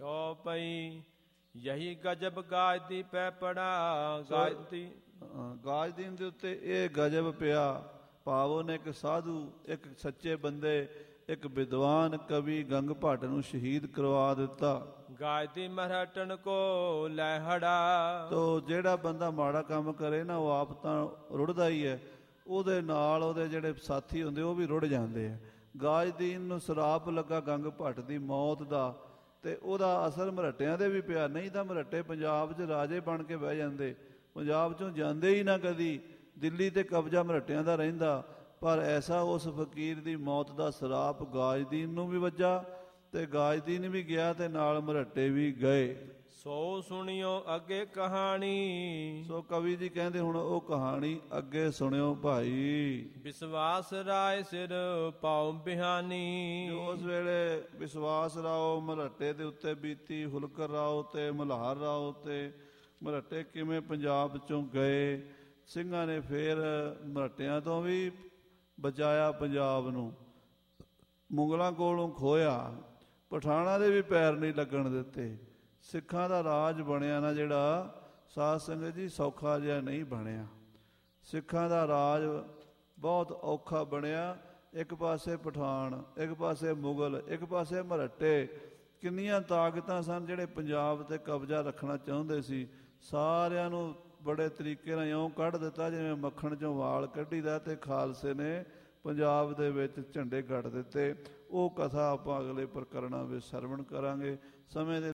ਚੌਪਈ ਯਹੀ ਗਜਬ ਗਾਜਦੀ ਪੈ ਪੜਾ। ਗਾਜਦੀ ਗਾਜਦੀਨ ਦੇ ਉੱਤੇ ਇਹ ਗਜਬ ਪਿਆ, ਭਾਵ ਉਹਨੇ ਇੱਕ ਸਾਧੂ, ਇੱਕ ਸੱਚੇ ਬੰਦੇ, ਇੱਕ ਵਿਦਵਾਨ ਕਵੀ ਗੰਗ ਭੱਟ ਨੂੰ ਸ਼ਹੀਦ ਕਰਵਾ ਦਿੱਤਾ। ਗਾਜਦੀ ਮਰਹਟਣ ਕੋ ਲਹਿੜਾ। ਤੋ ਜਿਹੜਾ ਬੰਦਾ ਮਾੜਾ ਕੰਮ ਕਰੇ ਨਾ, ਉਹ ਆਪ ਤਾਂ ਰੁੜਦਾ ਹੀ ਹੈ, ਉਹਦੇ ਨਾਲ ਉਹਦੇ ਜਿਹੜੇ ਸਾਥੀ ਹੁੰਦੇ ਉਹ ਵੀ ਰੁੜ ਜਾਂਦੇ ਆ। ਗਾਜਦੀਨ ਨੂੰ ਸਰਾਪ ਲੱਗਾ ਗੰਗ ਭੱਟ ਦੀ ਮੌਤ ਦਾ ਤੇ ਉਹਦਾ ਅਸਰ ਮਰਹੱਟਿਆਂ ਦੇ ਵੀ ਪਿਆ। ਨਹੀਂ ਤਾਂ ਮਰਹੱਟੇ ਪੰਜਾਬ 'ਚ ਰਾਜੇ ਬਣ ਕੇ ਬਹਿ ਜਾਂਦੇ, ਪੰਜਾਬ 'ਚੋਂ ਜਾਂਦੇ ਹੀ ਨਾ ਕਦੀ। ਦਿੱਲੀ ਤੇ ਕਬਜ਼ਾ ਮਰਹੱਟਿਆਂ ਦਾ ਰਹਿੰਦਾ। ਪਰ ਐਸਾ ਉਸ ਫਕੀਰ ਦੀ ਮੌਤ ਦਾ ਸਰਾਪ ਗਾਜਦੀਨ ਨੂੰ ਵੀ ਵੱਜਾ, ਤੇ ਗਾਜਦੀਨ ਵੀ ਗਿਆ ਤੇ ਨਾਲ ਮਰਹੱਟੇ ਵੀ ਗਏ। ਸੋ ਸੁਣਿਓ ਅੱਗੇ ਕਹਾਣੀ। ਸੋ ਕਵੀ ਜੀ ਕਹਿੰਦੇ ਹੁਣ ਉਹ ਕਹਾਣੀ ਅੱਗੇ ਸੁਣਿਓ ਭਾਈ। ਵਿਸ਼ਵਾਸ ਰਾਏ ਸਿਰ ਪਾਉ ਬਿਹਾਨੀ। ਜੋ ਉਸ ਵੇਲੇ ਵਿਸ਼ਵਾਸ ਰਾਓ ਮਰਹੱਟੇ ਦੇ ਉੱਤੇ ਬੀਤੀ, ਹੁਲਕਰ ਰਾਓ ਤੇ ਮਲਹਾਰ ਰਾਓ ਤੇ ਮਰਹੱਟੇ ਕਿਵੇਂ ਪੰਜਾਬ 'ਚੋਂ ਗਏ। ਸਿੰਘਾਂ ਨੇ ਫੇਰ ਮਰਹੱਟਿਆਂ ਤੋਂ ਵੀ ਬਚਾਇਆ ਪੰਜਾਬ ਨੂੰ, ਮੁਗਲਾਂ ਕੋਲੋਂ ਖੋਇਆ, ਪਠਾਣਾਂ ਦੇ ਵੀ ਪੈਰ ਨਹੀਂ ਲੱਗਣ ਦਿੱਤੇ। ਸਿੱਖਾਂ ਦਾ ਰਾਜ ਬਣਿਆ ਨਾ ਜਿਹੜਾ, ਸਾਧ ਸੰਗਤ ਜੀ, ਸੌਖਾ ਜਿਹਾ ਨਹੀਂ ਬਣਿਆ। ਸਿੱਖਾਂ ਦਾ ਰਾਜ ਬਹੁਤ ਔਖਾ ਬਣਿਆ। ਇੱਕ ਪਾਸੇ ਪਠਾਨ, ਇੱਕ ਪਾਸੇ ਮੁਗਲ, ਇੱਕ ਪਾਸੇ ਮਰਹੱਟੇ। ਕਿੰਨੀਆਂ ਤਾਕਤਾਂ ਸਨ ਜਿਹੜੇ ਪੰਜਾਬ 'ਤੇ ਕਬਜ਼ਾ ਰੱਖਣਾ ਚਾਹੁੰਦੇ ਸੀ। ਸਾਰਿਆਂ ਨੂੰ ਬੜੇ ਤਰੀਕੇ ਨਾਲ ਇਉਂ ਕੱਢ ਦਿੱਤਾ ਜਿਵੇਂ ਮੱਖਣ 'ਚੋਂ ਵਾਲ ਕੱਢੀਦਾ, ਤੇ ਖਾਲਸੇ ਨੇ ਪੰਜਾਬ ਦੇ ਵਿੱਚ ਝੰਡੇ ਗੱਡ ਦਿੱਤੇ। ਉਹ ਕਥਾ ਆਪਾਂ ਅਗਲੇ ਪ੍ਰਕਰਣਾਂ ਵਿੱਚ ਸਰਵਣ ਕਰਾਂਗੇ। ਸਮੇਂ ਦੇ